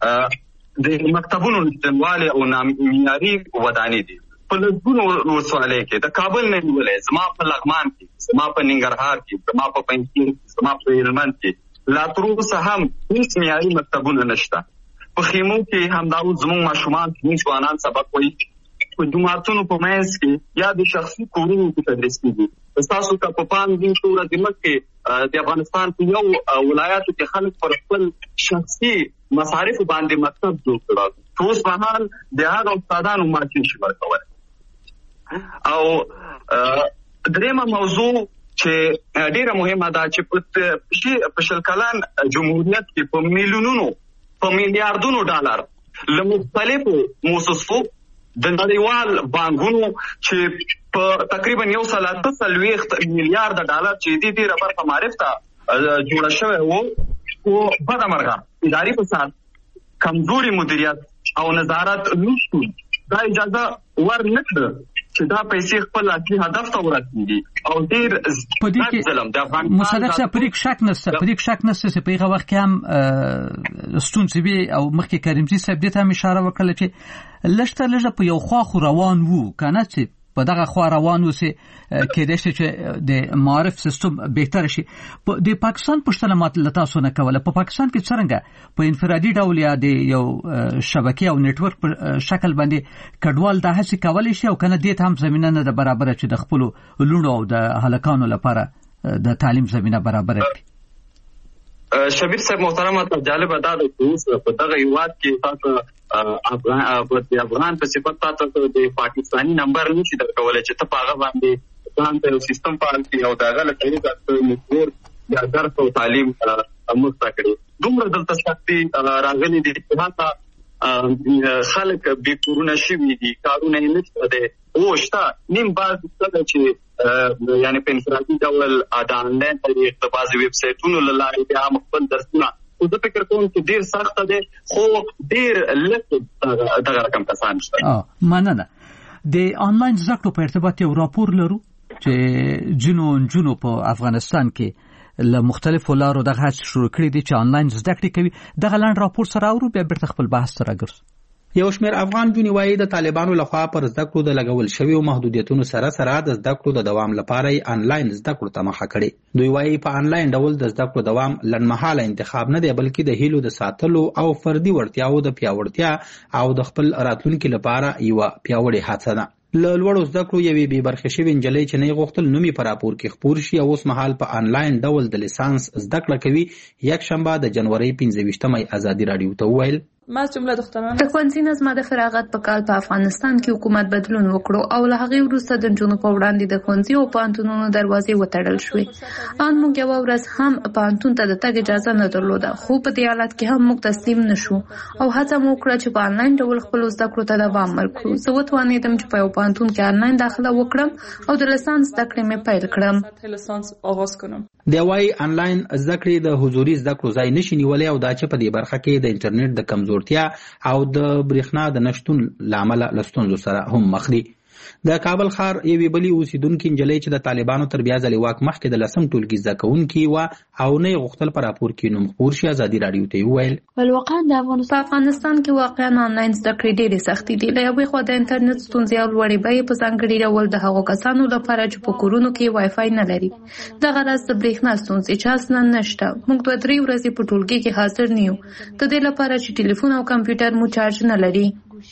د مکتبونو نشتوالی او نامعیاري ودانې دي. په لسګونو ولسوالۍ کې د کابل نه نیولې، زما په لغمان کې، زما په ننګرهار کې، زما په پنجشیر کې، زما په هلمند کې لا تر اوسه هم هیڅ معیاري مکتبونه نشته. په خیمو کې همدا اوس زموږ ماشومان زموږ ځوانان سبق وایي، په جوماتونو په منځ کې یا د شخصي کورونو کې تدریس کېږي. ستاسو ته په پام دي چې ورځې مخکې د افغانستان په یو ولایاتو کې خلک پر خپل شخصي مصارفو باندې مکتب جوړ کړل. اوس مهال د هغه استادانو معاشي شي ورکول. او درېمه موضوع چې ډیره مهمه ده چې په شل کلن جمهوریت کې په میلیونونو په میلیارډونو ډالر له مختلفو مؤسسو د نړیوال بانکونو چې په تقریبا یو سل اته څلوېښت میلیارډ ډالر چې دې ډیره برخه معرف ته جوړه شوې وو، او بدمرغه اداري فساد، کمزوري مدیریت او نظارت نشته دا اجازه ورنکړه چې دا پیسې خپل اصلي هدف ته ورسیږي. او ډیر ظلم د افغانستان مصدق صاحب پرې شک نشته پرې شک نشته چې په هغه وخت کې هم ستونزې وي. او مخکې کریمزي صاحب دې ته هم اشاره وکړه چې لږ تر لږه په یو خوا خو روان وو کنه، چې په دغه خوا روان وسی کېدای شي چې د معارف سیستم بهتر شي. د پاکستان پښتنه مات لتاسو نه کوله په پاکستان کې څنګه په انفرادي ډول یا د یو شبکې او نت ورک په شکل باندې کډوال د هڅې کولای شي، او کنه دې ته هم زمينه نه د برابر چې د خپل لونو او د هلکانو لپاره د تعلیم زمينه برابر کړي. شبیر صاحب محترمه ته جالب ادا د اوس په دغه یواد کې تاسو افغان افغان په صفت تاسو د پاکستانی نمبر نشي درکولای چې ته پاغه باندې ځان ته سیستم فعال کړي او دا غلط طریقه ته مجبور یا درس او تعلیم مستقل دومره دلته سختي راغلي دي چې حتی خلک به کورونه شي دي کارونه یې نشته ده اوشتا نیم باز څه چې یعنی په انفرادي ډول د انلاین طریق د بازي ویب سایټونو لاره بیا خپل درسونه او د فکر کوم چې ډیر سخت ده خو ډیر لږ دغه رقم کسان شته. اه مننه. د انلاین زده کړو په ارتباط یو راپور لرو چې جنون جنو په افغانستان کې له مختلفو لارو دغه هڅه شروع کړې دي چې انلاین زده کړې کوي. دغه لاند راپور سره اورو بیا بیرته خپل بحث سره ګرځو. یو شمېر افغان جونې وایي د طالبانو لخوا پر زده کړو د لګول شویو محدودیتونو سره سره د زده کړو د دوام لپاره یې انلاین زده کړو ته مخه کړې. دوی وایي په انلاین ډول د زده کړو دوام لنډمهاله انتخاب نه دی، بلکې د هیلو د ساتلو او فردي وړتیاو د پیاوړتیا او د خپل راتلونکي لپاره یوه پیاوړې هڅه ده. له لوړو زده کړو یوې بې برخې شوې نجلۍ چې نه یې غوښتل نوم یې په راپور کې خپور شي او اوس مهال په انلاین ډول د لیسانس زده کړه کوي، یکشنبه د جنوري پنځه ویشتمه ازادي راډیو ته وویل ما جمله دختران د ښوونځي نه زما د فراغت په کال په افغانستان کې حکومت بدلون وکړو او له هغې وروسته د نجونو په وړاندې د ښوونځي او پوهنتونونو دروازې وتړل شوې. ان موږ یوه ورځ هم پوهنتون ته د تګ اجازه نه درلوده، خو په دې حالت کې هم موږ تسلیم نه شو او هڅه مو وکړه چې په انلاین ډول خپلو زده کړو ته دوام ورکړو. زه وتوانېدم چې په یو پوهنتون کې انلاین داخله وکړم او د لیسانس زده کړې مې پیل کړم. د وایي انلاین زده کړې د حضوري زده کړو ځای نشي نیولی او دا چې په دې برخه کې د انټرنیټ د کمزورتیا او د برېښنا د نشتون له امله له ستونزو سره هم مخ دي. د کابل ښار یوې بلې اوسیدونکې نجلۍ چې د طالبانو تر بیا ځلې واک مخکې د لسم ټولګي زده کوونکې وه او نه یې غوښتل په راپور کې نوم خپور شي، ازادي راډیو ته یې وویل په افغانستان کې واقعا انلاین زده کړې ډېرې سختې دي. له یوې خوا د انټرنیټ ستونزې او لوړې بیې په ځانګړي ډول د هغو کسانو لپاره چې په کورونو کې وای فای نه لري. دغه راز د برېښنا ستونزې چې اصلا نشته. موږ دوه درې ورځې په ټولګي کې حاضر نه یو د دې لپاره چې ټلیفون او کمپیوټر مو چارج نه لري.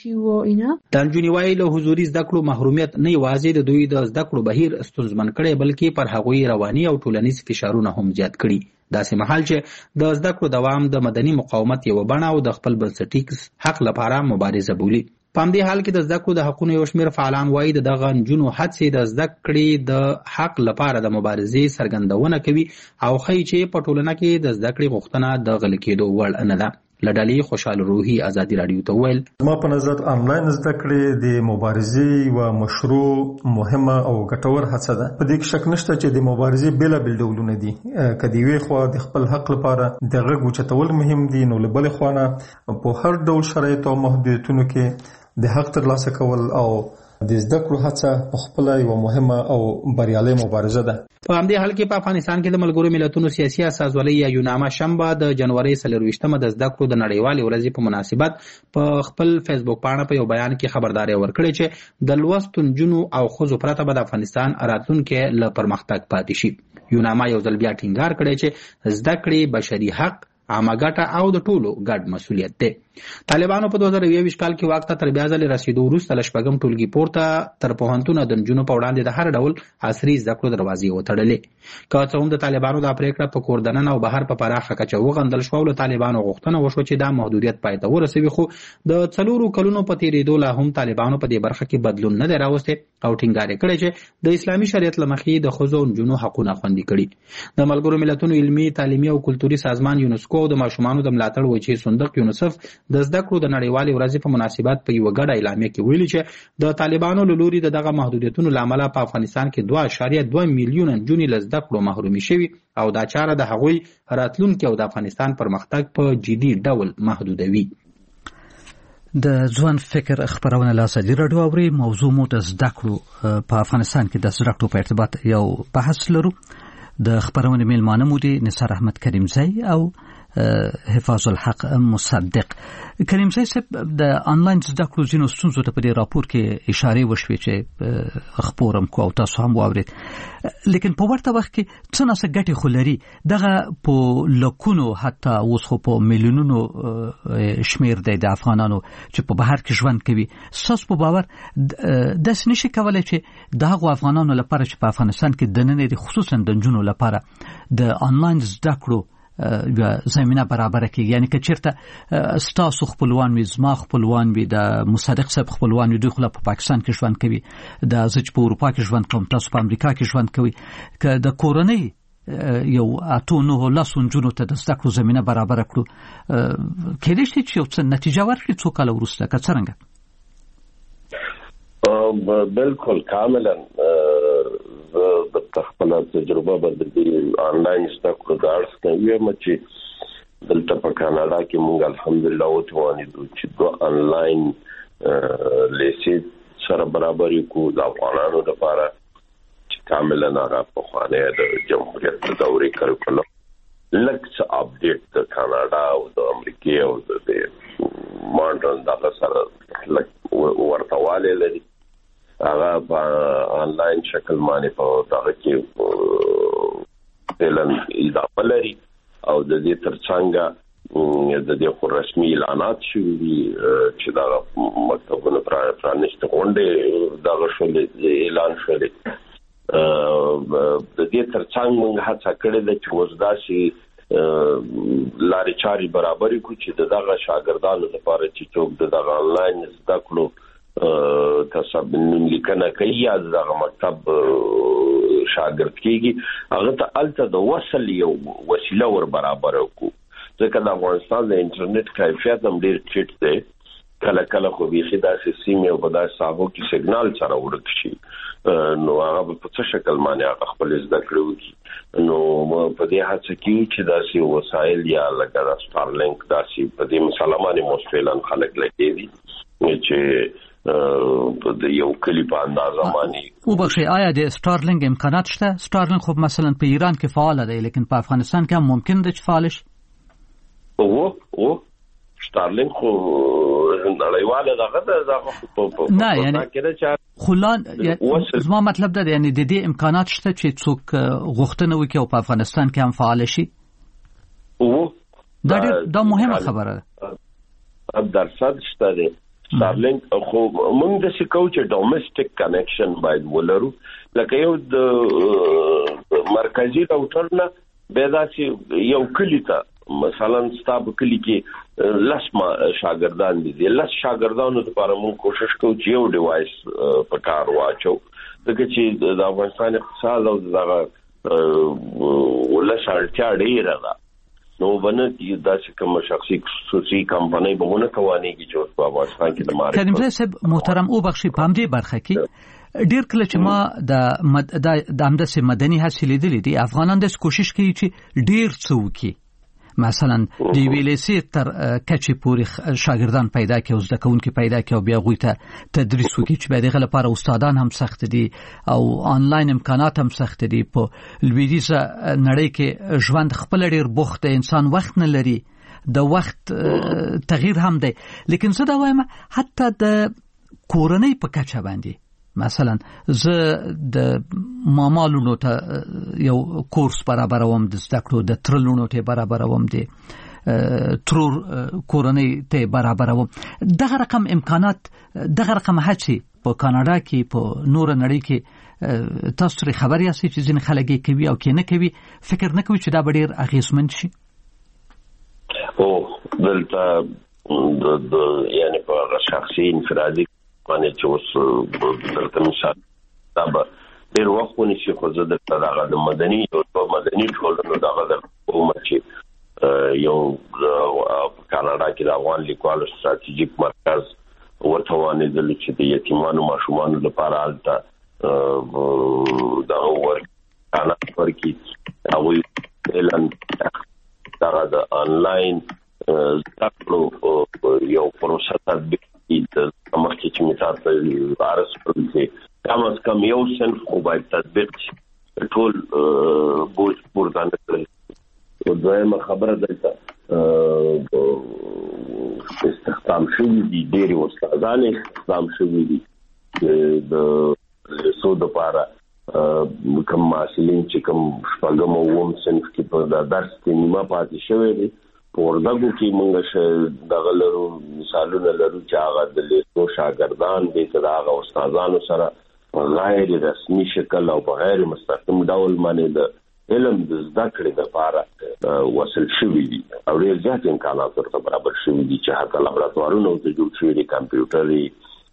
د نجونې وایي له حضوري زده کړو محرومیت نه یوازې د دوی د زده کړو بهیر ستونزمن کړی بلکې پر هغوی رواني او ټولنیز فشارونه هم زیات کړي. داسې مهال چې د زده کړو دوام د مدني مقاومت یوه بڼه او د خپل بنسټیز حق لپاره مبارزه بولي. په همدې حال کې د زده کړو د حقونو یو شمېر فعالان وایي د دغه نجونو هڅې د زده کړې د حق لپاره د مبارزې څرګندونه کوي او ښیي چې په ټولنه کې د زده کړې غوښتنه د غلي کېدو وړ نه ده. لډالي خوشحال روحي ازادي راډیو ته ویل ما په نظر انلاین زده کړې د مبارزې و مشروع مهمه او ګټور هڅه ده. په دې کې شک نشته چې د مبارزې بیلابیل ډولونه دي. کدی وی خو د خپل حق لپاره د غږ اوچتول مهم دي، نو له بلې خوا نه په هر ډول شرایطو او محدودیتونو کې د حق ترلاسه کول او د زده کړو هڅه په خپل یو مهمه او بریالي مبارزه ده. په همدې حال کې په افغانستان کې د ملګرو ملتونو سیاسي اساسولۍ یا یوناما شنبه د جنوري څلرویشتمه د زده کړو د نړیوالې ورځې په مناسبت په خپل فیسبوک پاڼه په یو بیان کې خبرداري ورکړې چې د لوستو نجونو او ښځو پرته به د افغانستان راتلونکي له پرمختګ پاتې شي. یوناما یو ځل بیا ټینګار کړی چې زده کړې بشري حق، عامه ګټه او د ټولو ګډ مسؤلیت دی. طالبانو په دوه زره یوویشت کال کې واک ته تر بیا ځلې رسیدو وروسته له شپږم ټولګي پورته تر پوهنتونه د نجونو په وړاندې د هر ډول عصري زده کړو دروازې وتړلې. که څه هم د طالبانو دا پریکړه په کور دننه او بهر په پراخه کچه وغندل شوه او له طالبانو غوښتنه وشوه چې دا محدودیت پای ته ورسوي، خو د څلورو کلونو په تېرېدو لا هم طالبانو په دې برخه کې بدلون نه دی راوستی او ټینګار یې کړی چې د اسلامي شریعت له مخې د ښځو او نجونو حقونه خوندي کړي. د ملګرو ملتونو علمي، تعلیمي او کلتوري سازمان یونسکو او د ماشومانو د ملاتړ وجهې صندوق یونیسف د زده کړو د نړیوالې ورځې په مناسبت په یوه ګډه اعلامیه کې ویلي چې د طالبانو له لوري د دغه محدودیتونو له امله په افغانستان کې دوه اعشاریه دوه میلیونه نجونې له زده کړو محرومې شوي او دا چاره د هغوی راتلونکي او د افغانستان پرمختګ په جدي ډول محدودوي. د ځوان فکر خبرونه له ازادي راډیو اوري. موضوع مو د زده کړو په افغانستان کې د زده کړو په ارتباط یو بحث لرو. د خبرونه میلمانه مو دي نثار احمد کریمزی او حفاظ الحق مصدق. کریمزی صاحب د آنلاین زده کړو ځینو ستونزو ته په دې راپور کې اشاره وشوې چې خبرم کو او تاسو هم واورید، لیکن په ورته وخت کې څه ناڅه ګټې خو لري. دغه په لکونو حتی اوس خو په میلیونونو شمیر دی د افغانانو چې په بهر کې ژوند کوي. ستاسو په باور داسې نشي کولی چې د هغو افغانانو لپاره چې په افغانستان کې دننه دي، خصوصا د نجونو لپاره د آنلاین زده کړو زمینه برابره کیږي؟ یعنی که چیرته ستاسو خپلوان وي، زما خپلوان وي، د مصدق صاحب خپلوان وي، دوی خو په پاکستان کې ژوند کوي، د زه چې په اروپا کې ژوند کوم، تاسو په امریکا کې ژوند کوي، که د کورنۍ یو اته نه لسو نجونو ته د زده کړو زمینه برابره کړو، کېدای شي چې یو څه نتیجه ورکړي څو کاله وروسته؟ که څرنګه؟ بالکل کاملا د خپل تجربه باندې آنلاین زده کړو د اړخ نه ویم چې دلته په کاناډا کې موږ الحمدلله وتوانیدو چې دوه آنلاین لیسې سره برابر کو د افغانانو لپاره چې کاملا هغه په خوانه د جمهوریت د دورې کریکولم لکه اپډیټ د کاناډا او د امریکا او د ماډرن دغه سره ورتواله لري. هغه په آنلاین شکل باندې په دغه کې بلن اضافه لري او د دې ترڅنګ د دې خو رسمي اعلانات شوي دي چې دا مکتبونه پرانیستي غونډې دغه شولې اعلان شولې. د دې ترڅنګ موږ هڅه کړې ده چې اوس داسې لارې چارې برابرې کړو چې دغه شاګردانو لپاره چې څوک دغه آنلاین زده کړو تصب لیکنه کوي یا دغه مکتب شاګرد کیږي، هغه ته الته د وصل یو وسیله ور برابر وکړو. ځکه د افغانستان د انټرنیټ کیفیت هم ډیر ټیټ دی، کله کله خو بیخي داسې سیمې او په داسې ساحو کې سیګنال سره ورک شي، نو هغه په څه شکل باندې هغه خپل زده کړې وکړي. نو په دې هڅه کې چې داسې وسایل یا لکه د سټارلینک داسې په دې مثال باندې مستفیدان خلک لګېدي چې د یو کلی په اندازه باندې او بخښي. آیا د سټارلینګ امکانات شته؟ سټارلینګ خو مثلا په ایران کې فعال دی، لیکن په افغانستان کې هم ممکن دی چې فعال شي. او او سټارلینګ خو نړیواله دغه دغه نه یعنی خلان زما مطلب ده یعنی د دې امکانات شته چې څوک غوښتنه وکړي او په افغانستان کې هم فعال شي. او دا دا مهمه خبره ده. درصد شته دی سټارلینګ خو موږ د سکو چې ډومېسټک کنیکشن باید ولرو، لکه یو د مرکزی راوټر نه به داسې یو کلی ته مثلا ستاب کلی کې لس ما شاګردان دي، لس شاګردانو لپاره موږ کوشش کوو چې یو ډیوایس په کار واچو، ځکه چې د افغانستان اقتصاد او دغه ولس اړتیا ډیره ده. نو باندې چې داسې کوم شخصي خصوصي کمپنۍ بهونه تواني چې په افغانستان کې د مارکیټ کریم صاحب محترم او بخشي په همدې برخه کې ډیر کله چې ما د د همداسې مدني هڅې لیدلې دي، افغانان د کوشش کوي چې ډیر څه وکړي، مثلا د ویلسي تر کچې پورې شاګردان پیدا کړي او زده کوونکي پیدا کړي او بیا غوي ته تدریس وکړي چې به دغه لپاره استادان هم سخت دي او آنلاین امکانات هم سخت دي. په لویدیزه نړۍ کې ژوند خپل ډیر بوخت انسان وخت نه لري، د وخت تغییر هم دی. لیکن زه دا وایم حتی د کورنۍ په کچه باندې مثلا زه د مامالونو ته یو کورس برابروم، د زده کړو د ترلونو ته برابروم، د ترور کورنۍ ته برابروم. دغه رقم امکانات، دغه رقم هڅې په کاناډا کې په نور نړۍ کې تاسو ترې خبر یاستئ چې ځینې خلک یې کوي او کې نه کوي، فکر نه کوي چې دا به ډېر اغېزمن شي؟ او دلته د یعنی په شخصي انفرادي باندې چې اوس دلته مثال دا به ډېر وخت ونیسي، خو زه دلته دغه د مدني او مدني ټولنو دغه د حکومت چې یو په کاناډا کې د افغان لیکوالو ستراتیژیک مرکز ورته وانېدل چې د یتیمانو ماشومانو لپاره هلته دغه ورکړي ورکړي هغوی اعلان دغه د آنلاین زده کړو یو پروسه تطبیق د مخکې چې مثال ته عرض کړم چې کم از کم یو صنف خو باید تطبیق شي، ټول بوج پورته نه کړي. دویمه خبره دلته استخدام شوي دي، ډېرې استادان استخدام شوي دي د لیسو دپاره کوم محصلین چې کوم شپږم او اووم صنف کې په درس کې نیمه پاتې شوی دي. په وردګو کې موږ دغه لرو مثالونه لرو چې هغه د لیسو شاګردان دي چې د هغه استادانو سره په غیر رسمي شکل او په غیر مستقیم ډول باندې د علم د زده کړې لپاره وصل شوي دي او ډېر زیات امکانات ورته برابر شوي دي چې هغه لابراتوارونه ورته جوړ شوي دي، کمپیوټري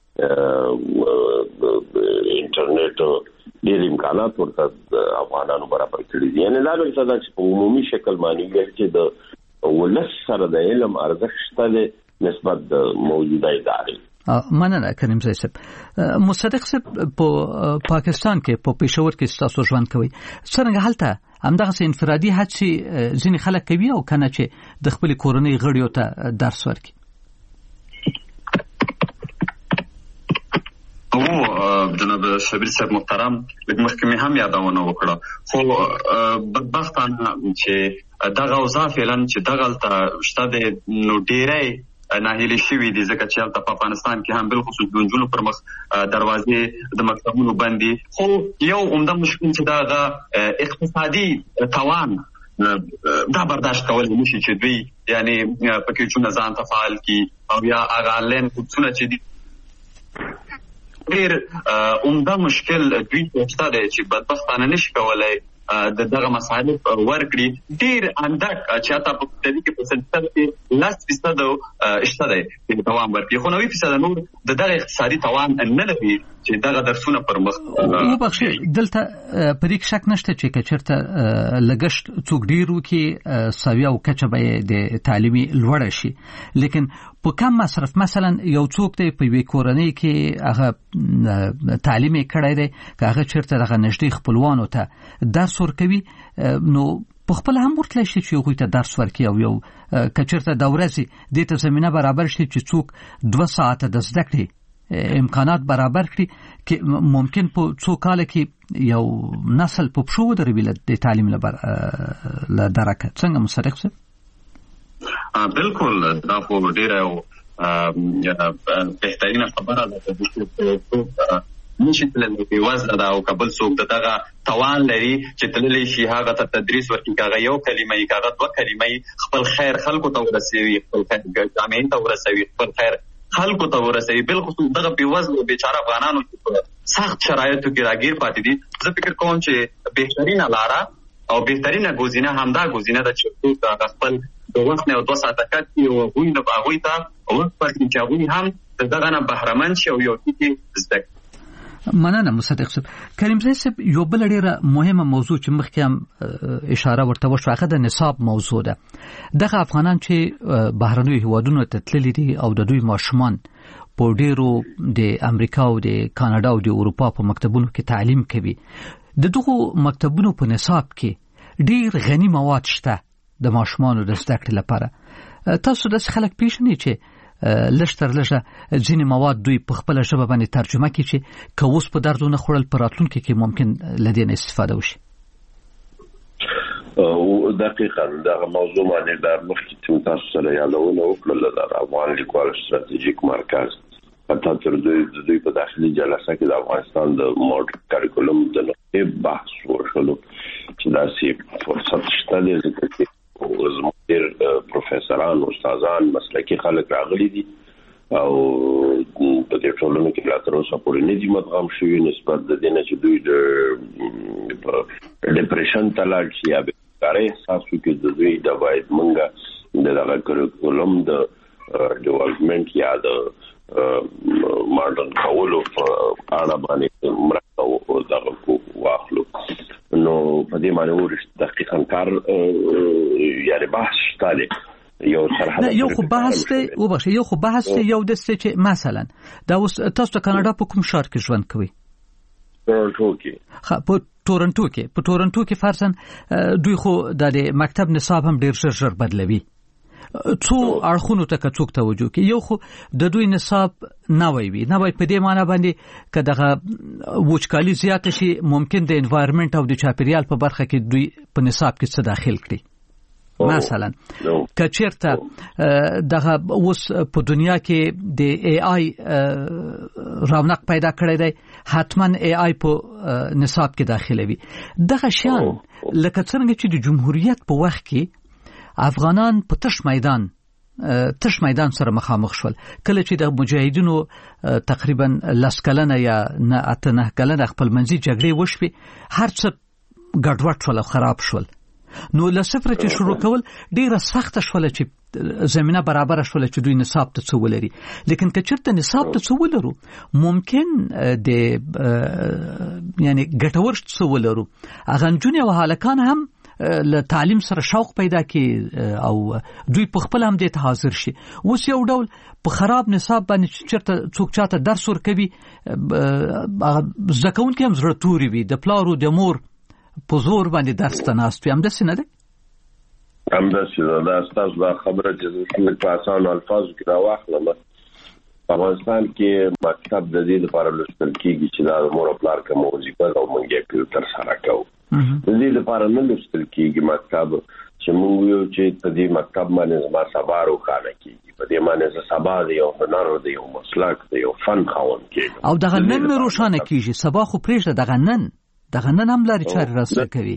انټرنیټ ډېر امکانات ورته افغانانو برابر کړي دي. یعنې دا به څه ده چې په عمومي شکل باندې ویل چې د ولس سره د علم ارزښت شته نسبت د موجوده ادارې. مننه کریم زئی صاحب. مصدق صاحب په پاکستان کې په پېښور کې تاسو ژوند کوي، څنګه هلته همدغه انفرادي هڅې ځینې خلک کوي او کنه چې د خپل کورنۍ غړیو ته درس ورکړي؟ او جناب شبیر صاحب محترم لکه مخکې مې هم یادونه وکړه، خو بدبختانه چې دغه اوضاع فعلا چې دغه شته د نو ډېری ناهیلي شوي دي، ځکه چې هلته په افغانستان کې هم بالخصوص د نجونو پر مخ دروازې د مکتبونو بند دي. خو یو عمده مشکل چې دغه اقتصادي توان دا برداشت کولی نشي چې دوی یعنی پکې چونه ځان ته فعال کړي او یا هغه آنلاین کورسونه چې دي ډېر عمده مشکل دوی ته شته دی چې بدبختانه نشي کولی د دغه مسایل ورکړي. ډېر اندک چې حتی په ابتدایي کې په سلسله کې لس فیصده شته دی چې دوام ورکړي، خو نوي فیصده نور د دغه اقتصادي توان نه لري چې دغه درسونه پر مخ وبخښي. دلته په دې شک نشته چې کچرته لګښت څوک ډېر وکړي سویه او کچه به د تعلیمي لوړه شي، لیکن په کم مصرف مثلا یو څوک دی په یوې کورنۍ کې هغه تعلیم یې کړی دی که هغه چېرته دغه نږدې خپلوانو ته درس ورکوي نو په خپل هم ورتلی شي چې هغوی ته درس ورکړي او یو که چېرته د ورځې دې ته زمینه برابر شي چې څوک دوه ساعته د زده کړې امکانات برابر کړي چې ممکن په څو کاله کې یو نسل په پښو ودروي د تعلیم له درکه. څنګه مصدق صاحب؟ بالکل دا خو ډېره بهترینه خبره ده چې نشي تللی بېوزله ده او که بل څوک د دغه توان لري چې تللی شي هغه ته تدریس ورکړي، که هغه یو کلمه یي که هغه دوه کلمه یي، خپل خیر خلکو ته ورسوي، خپل خیر جامعې ته ورسوي، خپل خیر خلکو ته ورسوي. بالخصوص دغه بېوزلو بیچاره افغانانو چې په سخت شرایطو کې راګیر پاتې دي، زه فکر کوم چې بهترینه لاره او بهترینه ګزینه همدا ګزینه ده چې څوک هغه خپل د وخت نه دوه ساعته کټ کړي او هغوی نه هغوی ته وخت ورکړي چې هغوی هم د دغه نه بهرمند شي او یو څه زده کړي. مننه مصدق صاحب. کریم زئی صاحب یو بل ډیره مهمه موضوع چې مخکې هم اشاره ورته وشوه هغه د نصاب موضوع ده. دغه افغانان چې بهرنیو هیوادونو ته تللي دي او د دوی ماشومان په ډیرو د امریکا او د کاناډا او د اروپا په مکتبونو کې تعلیم کوي، د دغو مکتبونو په نصاب کې ډیر غني مواد شته د ماشومانو د زده کړې لپاره تاسو د خلک پیژنئ چې لشتر لږه ځینې مواد دوی په خپل ژبه باندې ترجمه کړي چې که اوس په دردونه خوړل په راتلونکي کې ممکن له دې نه استفاده وشي. دقیقاً دغه موضوع باندې د مخکې چې تاسو سره یادونه وکړل د افغان لیکوال ستراتیژیک مرکز حتی تر دوی دوی په داخلي جلسه کې د افغانستان د موډرن کریکولم د نقطې بحث وشول چې داسې فرصت شته دی چې زموږ پروفیسوران استادان مسلکي خلک راغلي دي او په دې ټولنه کې لا تر اوسه پورې نه دي مدغم شوي نسبت د دې نه چې دوی د ډیپریشن ته لاړ شي یا بېکارۍ احساس وکړي د دوی د باید موږ د دغه کریکولم د ډیولپمنټ یا د ماډرن کولو په اړه باندې مرسته دغه واخلو. نو په دې معنی ورشته دقیقاً کار یعنی بحث شته دی یو سرحد یو خو بحث دی او بخښه یو خو بحث دی یو د څه چې مثلا دا اوس تاسو د کاناډا په کوم ښار کې ژوند کوئ؟ ټورنټو کې. ها په ټورنټو کې په ټورنټو کې فرضاً دوی خو د مکتب نصاب هم ډیر ژر ژر بدلوي. څو اړخونو ته کڅوک توجه کوي. یو خو د دوی نصاب نوی وي نوی په دې معنی باندې که دغه وچکالي زیاته شي ممکن د انوایرمنت او د چاپیریال په برخه کې دوی په نصاب کې څه داخل کړي. مثلا که چیرته دغه اوس په دنیا کې د ای آی رونق پیدا کړی دی حتما ای آی په نصاب کې داخلوي. دغه شان لکه څنګه چې د جمهوریت په وخت کې افغانان په تش میدان تش میدان سره مخامخ شول کله چې د مجاهدینو تقریبا لس کلنه یا نه اته نه کلنه خپل منځي جګړې وشوي هر څه ګډوډ شول او خراب شول. نو له صفر چې شروع کول ډیره سخته شول چې زمينه برابر شول چې دوی نصاب ته څو ولري. لیکن که چېرته نصاب ته څو ولرو ممکن د یعنی ګټور څو ولرو هغه نجونې او هلکان هم له تعلیم سره شوق پیدا کی او دوی په خپل هم د حاضر شي. اوس یو ډول په خراب نصاب باندې چیرته څوک چاته درس ورکوي زکون کې هم زړه توري وي د پلارو د مور په زور باندې درس ته ناست وي. هم داسې نه دی؟ هم داسې دا ستاسو دا خبره چې په اسانو الفاظو کې راواخلم. په افغانستان کې مکتب د دې لپاره لوستل کېږي چې دا د مور او پلار کومه وظیفه ده او موږ یې کمپیوټر سره کوو. د دې لپاره نه لوستل کېږي مکتب چې موږ یو چې په دې مکتب باندې زما سبا روښانه کېږي په دې باندې زه سبا د یو هنر د یو مسلک د یو فن خاوند کېږم او دغه نن مې روښانه کېږي سبا خو پرېږده دغه نن دغه نن هم لارې چارې راسره کوي.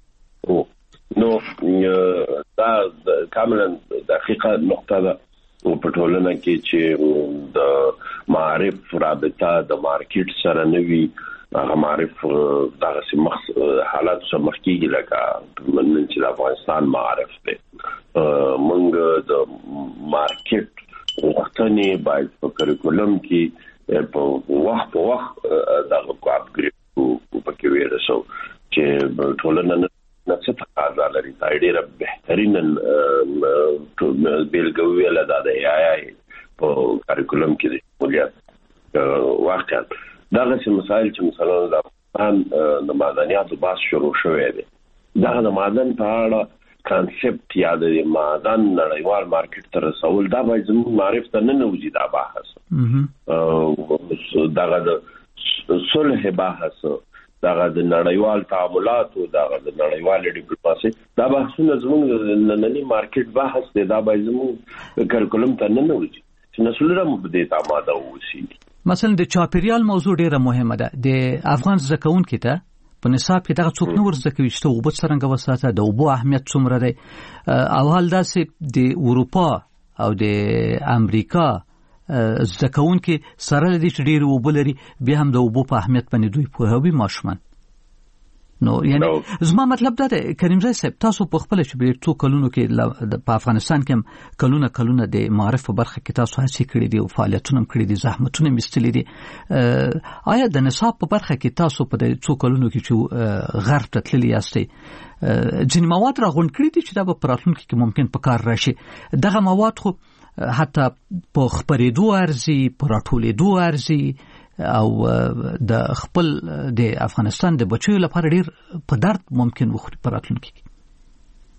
نو دا کاملا دقیقه نقطه ده په ټولنه کې چې د معرف رابطه د مارکیټ سره نه وي هغه معرف دغه سمخ حالات سره مخ کېږي لکه من چې د افغانستان معرف دی موږ د مارکیټ غوښتنې باید په کریکولم کې په وخت په وخت دغه کو اپګریډ پکې ورسو چې ټولنه نه څه تقاضا لري دا ډیره بهترین بیلګه ویله ده د ای آی په کریکولم کې د شمولیت واقعا دغه څه مسایل چې مثلا د افغانستان د معدنیاتو بحث شروع شوی دی دغه د معدن په اړه کانسپټ یا د معدن نړیوال مارکیټ ته رسول دا باید زموږ معرف ته نه نوځي دا بحث دغه د صلح بحث دغه د نړیوال تعاملات او دغه د نړیوال ډیپلوماسي دا بحثونه زموږ د نننی مارکیټ بحث دی دا باید زموږ کریکولم ته نه نوځي چې نسلونه مو په دې تاماده وسی. مثلا د چاپیریال موضوع ډیره مهمه ده. د افغان زکونکو ته په نصاب کې دغه څوک نور زکوي چې وبد څنګه وساته د وبو اهمیت څومره دی او حال داسې د اروپا او د امریکا زکونکو سره لدی چې ډیر وبلري به هم د وبو په اهمیت باندې دوی پوهوي ماشومان. نو یعنی زما مطلب دا دی کریم زای صاحب تاسو په خپل چې ډیر څو کلونو کې په افغانستان کې کلونه کلونه د معرف په برخه کې تاسو هڅې کړې دي او فعالیتونه کړې دي زحمتونه مستلې دي آیا د نصاب په برخه کې تاسو په د څو کلونو کې چې غرب ته تللی یاستئ ځینې مواد راغونډ کړي دي چې دا په راتلونکي کې ممکن په کار راشي دغه مواد خو حتی په خبرېدو ارزي په راټولېدو ارزي او د خپل د افغانستان د بچیو لپاره ډیر په درد ممکن وخوري په راتلونکي کې.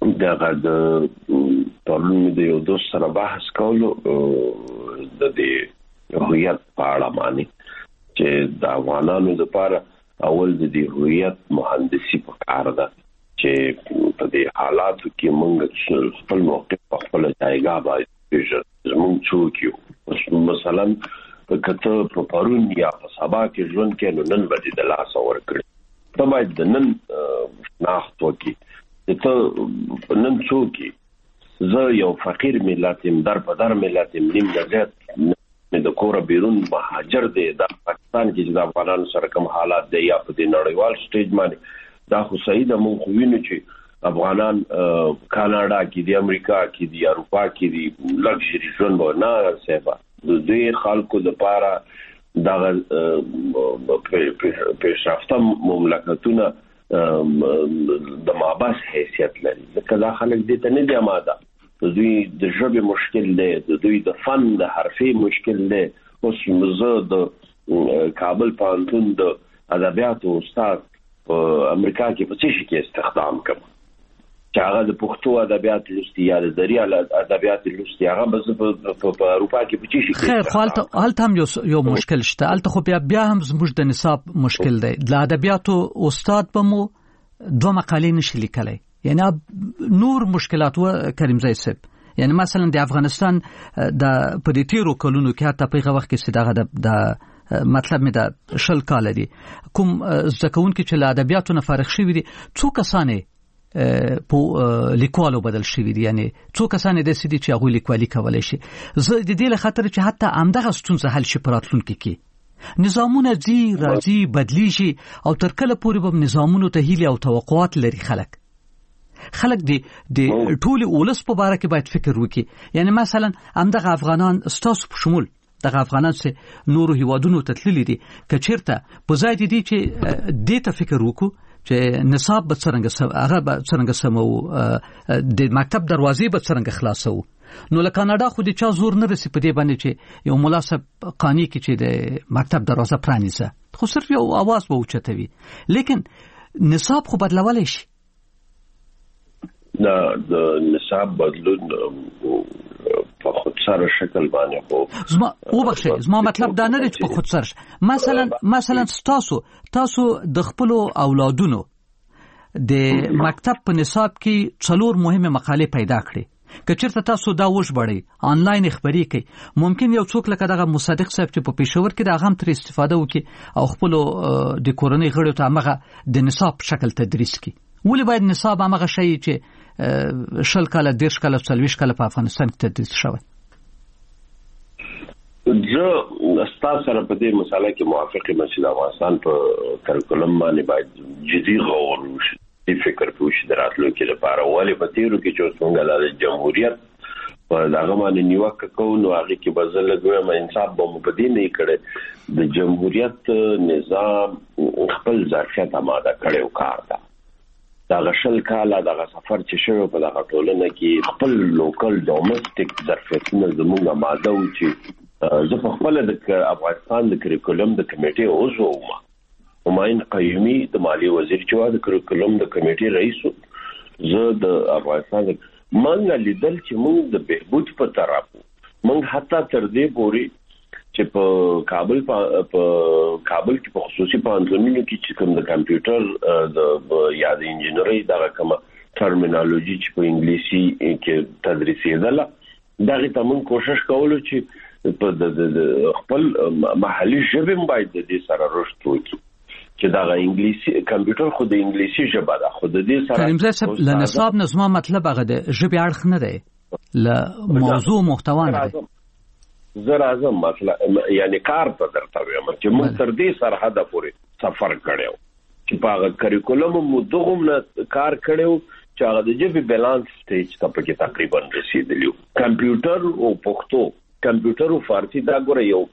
دغه د پرون د یو دوست سره بحث کولو د دې هویت په اړه باندې چې د افغانانو لپاره اول د دې هویت مهندسي په کار ده چې په دې حالاتو کې موږ خپل موقف خپل ځایګاه باندې زموږ څوک یو مثلا کته په پرون یا په سبا کې ژوند کې نو نن باندې د لاس اور کړی ته باید د نن شناخت وکړي ته نن څوک زه یو فقیر ملت يم در په در ملت يم نیم دغه د کور بیرون مهاجر دي د پاکستان کې د افغانانو سره کوم حالات دي یا په نړیوال سټیج باندې دا خو صحیح ده مونږ وینو چې افغانان کاناډا کې دي امریکا کې دي اروپا کې دي لګژري ژوند نه سیبا د دې خلکو لپاره دا پیشرفته مملکتونه د مابس حیثیت لري لکه دا خلک دې ته نه دی آماده د دوی د ژبې مشکل دی د دوی د فن د حرفي مشکل دی اوس زه د کابل پوهنتون د ادبیاتو استاد په امریکا کې په څه شي کې استخدام کوم چې هغه د پښتو ادبیات لوستي یا د دریا ادبیات لوستي هغه بس په اروپا کې په څه شي کې خیر خالته هلته هم یو یو مشکل شته هلته خو بیا بیا هم زموږ د نصاب مشکل دی د ادبیاتو استاد به مو دوه مقالې نشي لیکلی یعنی نور مشکلات و کریم زای صاحب یعنی مثلا د افغانستان د په دې تیرو کلونو کې حتی په هغه وخت کې چې د مطلب مې د شل کال دي کوم ځکهونکي چې له ادبیاتو نه فارغ شوي دي څو کسانې په لیکوالو بدل شوي دي یعنی څو کسانې د سړي چې هغه لیکوالي کولای شي زه د دې له خاطر چې حتی همدغه ستونزه حل شي پراتلونکي کې نظامونه زی راځي بدلیږي او تر کله پورې به نظامونو ته هیله او توقعات لري خلک خلک دی د ټول اولس په اړه کې باید فکر وکړي یعنی مثلا همدغه افغانان ستاسو په شمول دغه افغانان چې نورو هیوادونو ته تللي دي کچیرته په ځای دي چې دې ته فکر وکړو چې نصاب به څنګه هغه به څنګه سمو د مکتب دروازې به څنګه خلاصو نو له کاناډا خو د چا زور نه رسي په دې باندې چې یو مناسب قانوني کې چې د مکتب دروازه پرانیزه خو صرف یو आवाज به اوچتوي لیکن نصاب خو بدلولای شي دا د نصاب بدلون په خودسر شکل باندې خو زما او بخښه زما مطلب دا نه دی چې په خودسر مثلا مثلا تاسو تاسو د خپل اولادونو د مکتب په نصاب کې څلور مهمه مقالې پیدا کړې کچېرته تاسو دا وښبړی آنلاین خبري کوي ممکن یو څوک لکه دغه مصدق صاحب چې په پېښور کې دا غم تر استفاده وکړي او خپل د کورنۍ غړو ته هغه د نصاب شکل تدریس کړي ولې باید نصاب هغه شی چې شل کاله دیرش کاله څلويش کاله په افغانستان کې تدریس شوی زه استاد سره په دې مسله کې موافق یم چې د افغانستان په کریکولم باندې باید جدي غور وشي فکر وشي دراتلونکي لپاره ولې په تیرو کې چې څنګه د جمهوریت په دغه باندې نیوکه کوو نو هغه کې بزل لګوي ما انصاف به مبدي نه کړي د جمهوریت نظام خپل ظرفیت آماده کړي او کار ده دا غشل کاله دغه سفر چې شوی په دغه ټولنه کې خپل لوکل ډومېسټک ظرفیتونه زموږه ماده و چې زه په خپل د افغانستان د کریکولم د کمیټې عضو وم همایون قیومي د مالی وزیر چې د کریکولم د کمیټې رئیس زه د افغانستان منګ لیدل چې موږ د بهبود په طرف موږ حتی تر دې پوري چې په کابل په کابل کې په خصوصي پوهنتونونو کې چې کوم د کمپیوټر د یا د انجینری دغه کوم ټرمینالوژي چې په انګلیسي کې تدریسېدله دغه ته موږ کوشش کولو چې په د خپل محلي ژبه باید د دې سره رشد وکړي چې دغه انګلیسي کمپیوټر خو د انګلیسي ژبه ده خو د دې سره کریم صاحب له نصاب نظم مطلب هغه د ژبې اړخ نه دی له موضوع محتوا نه دی زه راځم مثلا یعنی کار په درته وایم چې موږ تر دې سرحده پورې سفر کړو چې په کریکولم مو دغه نه کار کړو چې هغه د جبي بیلانس سټیج ته پکې تقریبا رسیدلی کمپیوټر او پښتو کمپیوټر او فارسی دا ګوره یو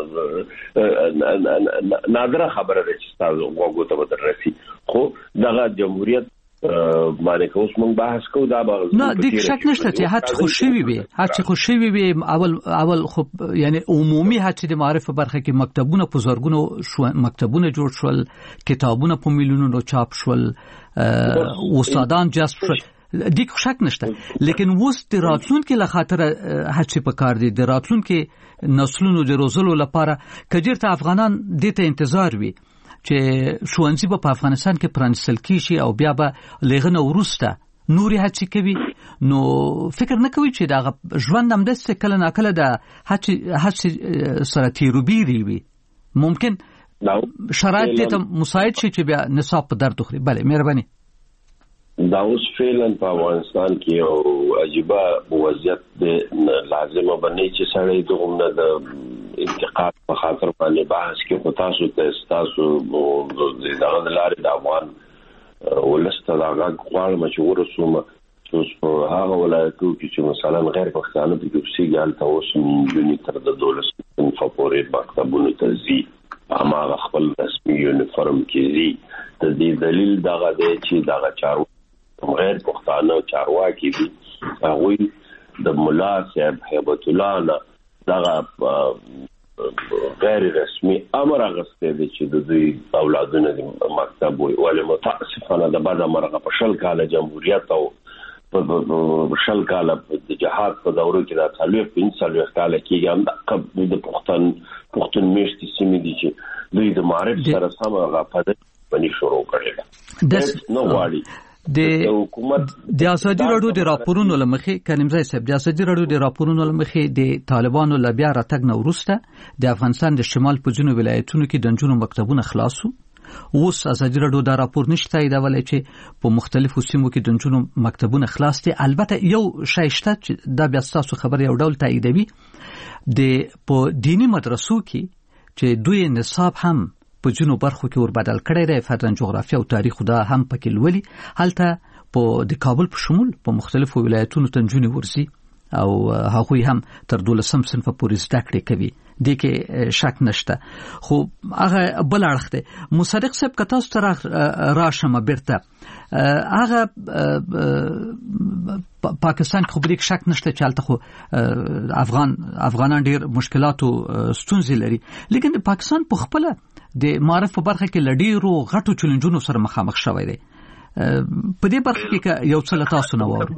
نادره خبره ده چې تاسو وګورئ ته ودرسي خو دغه جمهوریت باندې کوم موږ بحث کوو دا به نه د شک نشته چې هڅه خوشوي وي هڅه خوشوي وي اول اول خو یعنی عمومي هڅه د معرفت برخه کې مکتبونه په زورګونو شو مکتبونه جوړ شول کتابونه په میلیونونو چاپ شول استادان جذب شول د شک نشته لیکن اوس د راتلونکو لخاطر هڅه پکار دي د راتلونکو نسلونو د روزلو لپاره کجرته افغانان د ته انتظار وي چې شوانزي په افغانستان کې پرانستل کیږي او بیا به لغنه ورسته نوري هڅه کوي نو فکر نه کوي چې دا ژوند هم د کله نه کله د هڅه هڅه سره تیروبيري وي ممکن شرایط ته مساعد شي چې بیا نصاب په درد خوري. بله مهرباني. دا اوس فعلا په افغانستان کې یو عجیبه وضعیت لازمه بنې چې سړی دغه د انتقاد په خاطر باندې بحث کې په تاسو ته تاسو د دغه لارې د افغان ولسته دا غواړم چې ورسوم چې په هغه ولایتو کې چې مثلا غیر پښتانه د کوڅې ګال تاسو مونږ تر د دولت په فوري مکتبونو ته زی اما خپل رسمي یونیفورم کې زی د دې دلیل دغه دی چې دغه چارو غیر پښتانه چارواکي دي هغه د مولا صاحب هیبت الله نه دغه غیر رسمي امر غسته دي چې د دوی اولادونه د مکتب وي متاسفانه د بعد مرغه په شل کال جمهوریت او په شل کال د جهاد په دوره کې د څلوي پنځه کال کې هم د پښتون پښتون میشتي سیمې دي چې دوی د معرفت سره سم غاپده باندې شروع کړل د نو واړي د حکومت د ازادي راډیو د راپورونو لمخې کریمزای صاحب د ازادي راډیو د راپورونو لمخې د طالبانو لبیا راتګ نو وروسته د افغانستان د شمال په ځینو ولایتونو کې د جنونو مکتبونه خلاصو اوس ازادي راډیو دا راپور نشته دا ولې چې په مختلفو سیمو کې د جنونو مکتبونه خلاص دي. البته یو شای شته چې دا بیا تاسو خبر یو ډول تاییدوي د په دینی مدرسو کې چې دوی نصاب هم په جنو برخو کې ور بدل کړی دی فرضاً جغرافیا او تاریخ دا هم پکې لولي هلته په د کابل په شمول په مختلفو ولایتونو تنجونی ورسي او هغوی هم تر دولسم صنف پورې زده کړې کوي د کې شک نشته. خو هغه بل اړخ دی مصدق صاحب کته ستر راشم برته هغه پاکستان خو بریک شک نشته چې الته خو افغان افغانان ډیر مشکلات او ستونزې لري لیکن پاکستان په خپل د معرف په برخه کې لډیرو غټو چیلنجونو سره مخامخ شوی دی. په دې برخه کې یو څه تاسو نه وورو.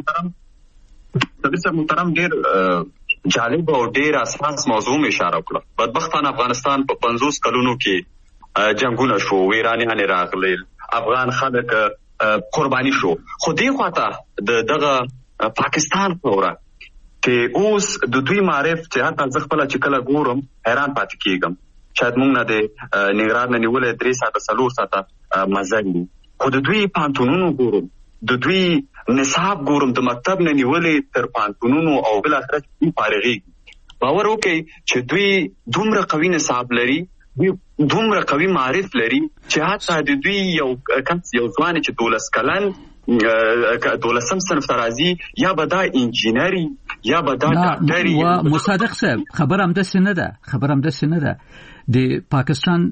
تاسو محترم ډیر جالب او ډیر اساس موضوع اشاره وکړه. بدبختانه افغانستان په پنځوس کلونو کې جنگونه شو ویرانیان راغلي افغان خلک قرباني شو خو دې خواته د دغه پاکستان پوره ته اوس د دوی معرف چې حتی ځ خپل چې کله ګورم حیران پاتې کیږم شاید موږ نه د نګران نه نیولې درې ساعته څلور ساعته مزل خو د دوی پانتونونو ګورم د دوی نصاب ګورم د مکتب نه نیولې تر پانتونونو او بل اخر دوی فارغي باور وکي چې دوی دومره قوي نصاب لري دومره قوي معرف لري چې حتی د دوی یو کس یو ځوان چې دولس کلن دولسم صنف ترازی یا بدا انجینری یا بدا ډاکټري و مصدق صاحب خبر هم د سینه ده خبر هم د سینه ده د پاکستان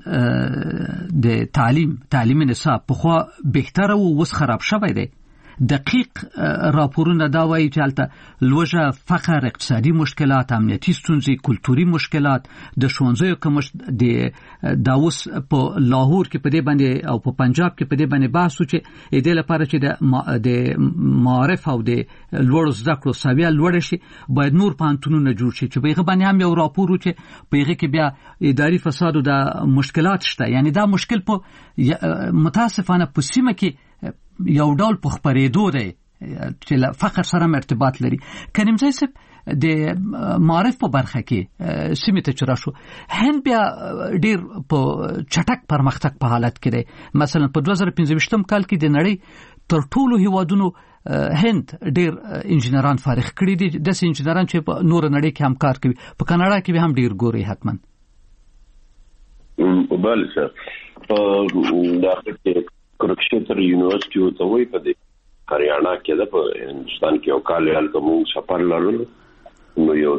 د تعلیم تعلیمي نصاب په خو بهتره او وس خراب شوی دی دقیق راپورونه دا وایي چې البته لوجه فقر اقتصادي مشکلات امنیتي ستونزې کلتوري مشکلات د شونځو کوم د داوس په لاهور کې په دې باندې او په پنجاب کې په دې باندې بحث وکړي د دې لپاره چې د معارف او د لوړ زده کړو سویه لوړ شي باید نور پانتونونه جوړ شي چې بیغه باندې هم یو راپور وکړي بیغه کې بیا اداري فساد او د مشکلات شته یعنی دا مشکل په متاسفانه په سیمه کې یو ډول په خبرېدو دی چې فقر سره ارتباط لري. کریمزای صاحب د معرف په برخه کې سیمه ته چرآ شو هند بیا ډیر په چټک پرمختګ په حالت کې دی مثلا په دوه زره پنځه کال کې د نړۍ تر ټولو هیوادونو هند ډیر انجنیران فارغ کړي دي د انجنیران چې په نور نړۍ کې هم کار کوي په کاناډا کې به هم ډیر ګوري حتمن بل څه په داخله کرکشتر یونیورسيټي او ته وای په دې هریانا کې د په هندستان کې او کال کوم سفر لرلو نو یو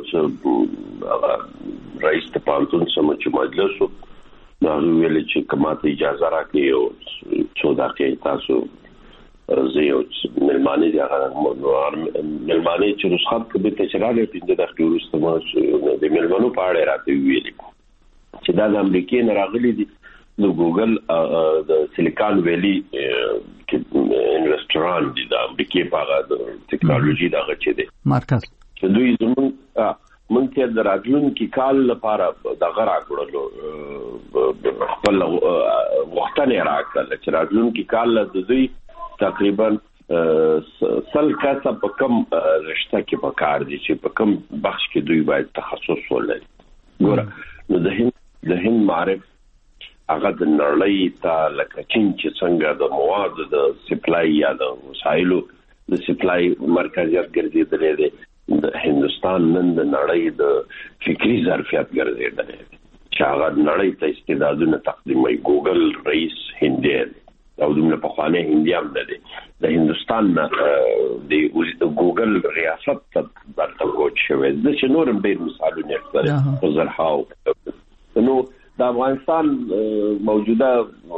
څه رئیس ته پانتون سم چې مجلس نو ویل چې کماته اجازه راکړي او څو دقیقې تاسو زه یو ملمانه دي هغه ملمانه چې رسخت کبه ته چراله پینځه دقیقې وروسته ما د ملمانو په اړه راته ویل چې دا د امریکای نه راغلي دي د ګوګل د سیلیکان ویلی کې انویسټران دي د امریکای په د ټیکنالوژي دغه چې دي مرکز چې دوی زموږ مونږ د راتلونکي کال لپاره دغه راکړل خپل وختونه راکړل چې راتلونکي کال د دوی تقریبا سل کسه په کم رشته کې په کار دي چې په کم بخش کې دوی باید تخصص ولري. ګوره نو د هند د هند معرف هغه د نړۍ ته لکه چین چې څنګه د مواد د سپلای یا د وسایلو د سپلای مرکزیت ګرځېدلی دی، د هندستان نن د نړۍ د فکری ظرفیت ګرځېدلی دی چې هغه نړۍ ته استعدادونه تقدیموي. ګوګل رئیس هندي او دومره پخوانی هندي هم نه دی. د هندستان د ګوګل ریاست ته برته کوچ شوی د چې نورم ډېر مثالونه شته په زرهاو. نو د افغانستان موجوده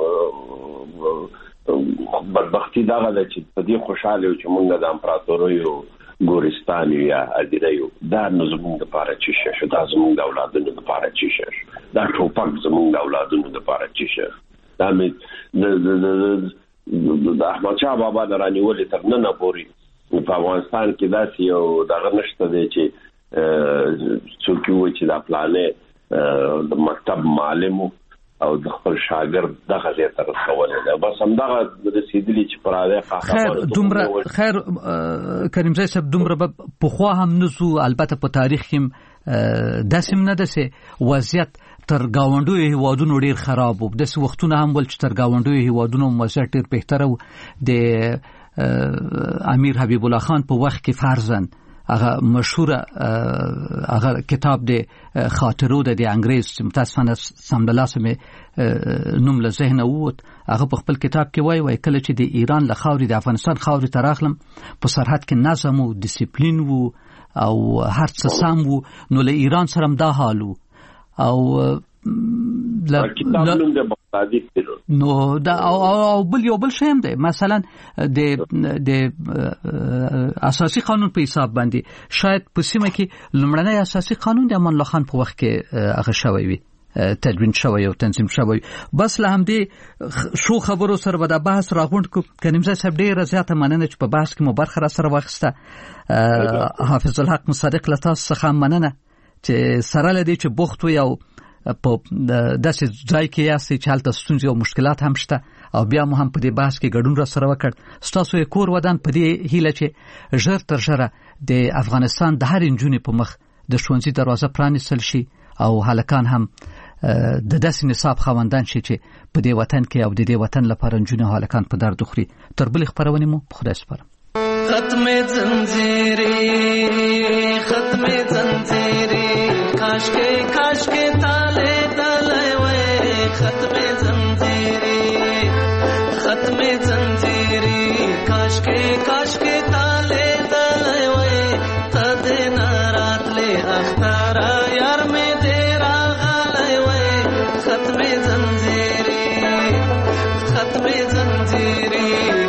بدبختی دغه ده چې په دې خوشاله یو چې موږ د امپراتوریو ګورستان یا ادیرایو دا نو زموږ لپاره چې شې دا زموږ د اولادونو لپاره چې شې دا ټوپک زموږ د اولادونو لپاره چې شې دا مې د احمد شاه بابا د رانیولې تر ننه پورې په افغانستان کې داسې یو دغه نشته دی چې څوک وایي چې دا پلانې د مکتب معلم او د خپل شاګرد دغه ځای ته رسولې ده. بس همدغه رسېدلي چې پر هغه خیر دومره خیر کریم ځای صاحب دومره پخوا هم نه ځو، البته په تاریخ کې داسې هم نه داسې وضعیت تر گاونډیو هیوادونو ډیر خراب وو. داسې وختونه هم ول چې تر گاونډیو هیوادونو وضعیت ډیر بهتره وو. د امیر حبیب الله خان په وخت کې فرضاً هغه مشهور هغه کتاب د خاطرو د انګریز متاسفانه سمدلاسه مې نوم له ذهن ووت. هغه په خپل کتاب کې وایي وایي کله چې د ایران له خاورې د افغانستان خاورې ته راغلم په سرحد کې نظم او ډیسپلین وو او هر څه سم وو، نو له ایران سره هم دا حال وو او لا نو دا او بل یو بل شیم دی. مثلا د د اساسي قانون په حساب باندې شاید په سیمه کې لومړنی اساسي قانون د امان الله خان په وخت کې هغه شوی وي، تدوین شوی او تنظیم شوی. بس له همدې شو خبرو سره به دا بحث راغونډ کو. کنیمزه صاحب ډیره زیاته مننه چې په بحث کې مو برخه را سره واخیسته. حافظ الحق مصدق له تاسو څخه مننه چې سره لدی چې بوخت وي او په داسې ځای کې یاستئ چې هلته ستونزې او مشکلات هم شته او بیا مو هم په دې بحث کې ګډون را سره وکړ. ستاسو یې کور ودان په دې هیله چې ژر تر ژره د افغانستان د هر نجونې په مخ د ښوونځي دروازه پرانیستل شي او هلکان هم د داسې نصاب خاوندان شي چې په دې وطن کې او د دې وطن لپاره نجونې او هلکان په درد وخوري. تر بلې خپرونې مو په خدای سپارم. ختم زنجیری ختم زنجیری کاش کے کاش کے تالے تالے وے ختم زنجیری ختم زنجیری کاش کے کاش کے تالے تالے وے تد نارات لے اختارا یار میں تیرا غالے وے ختم زنجیری ختم زنجیری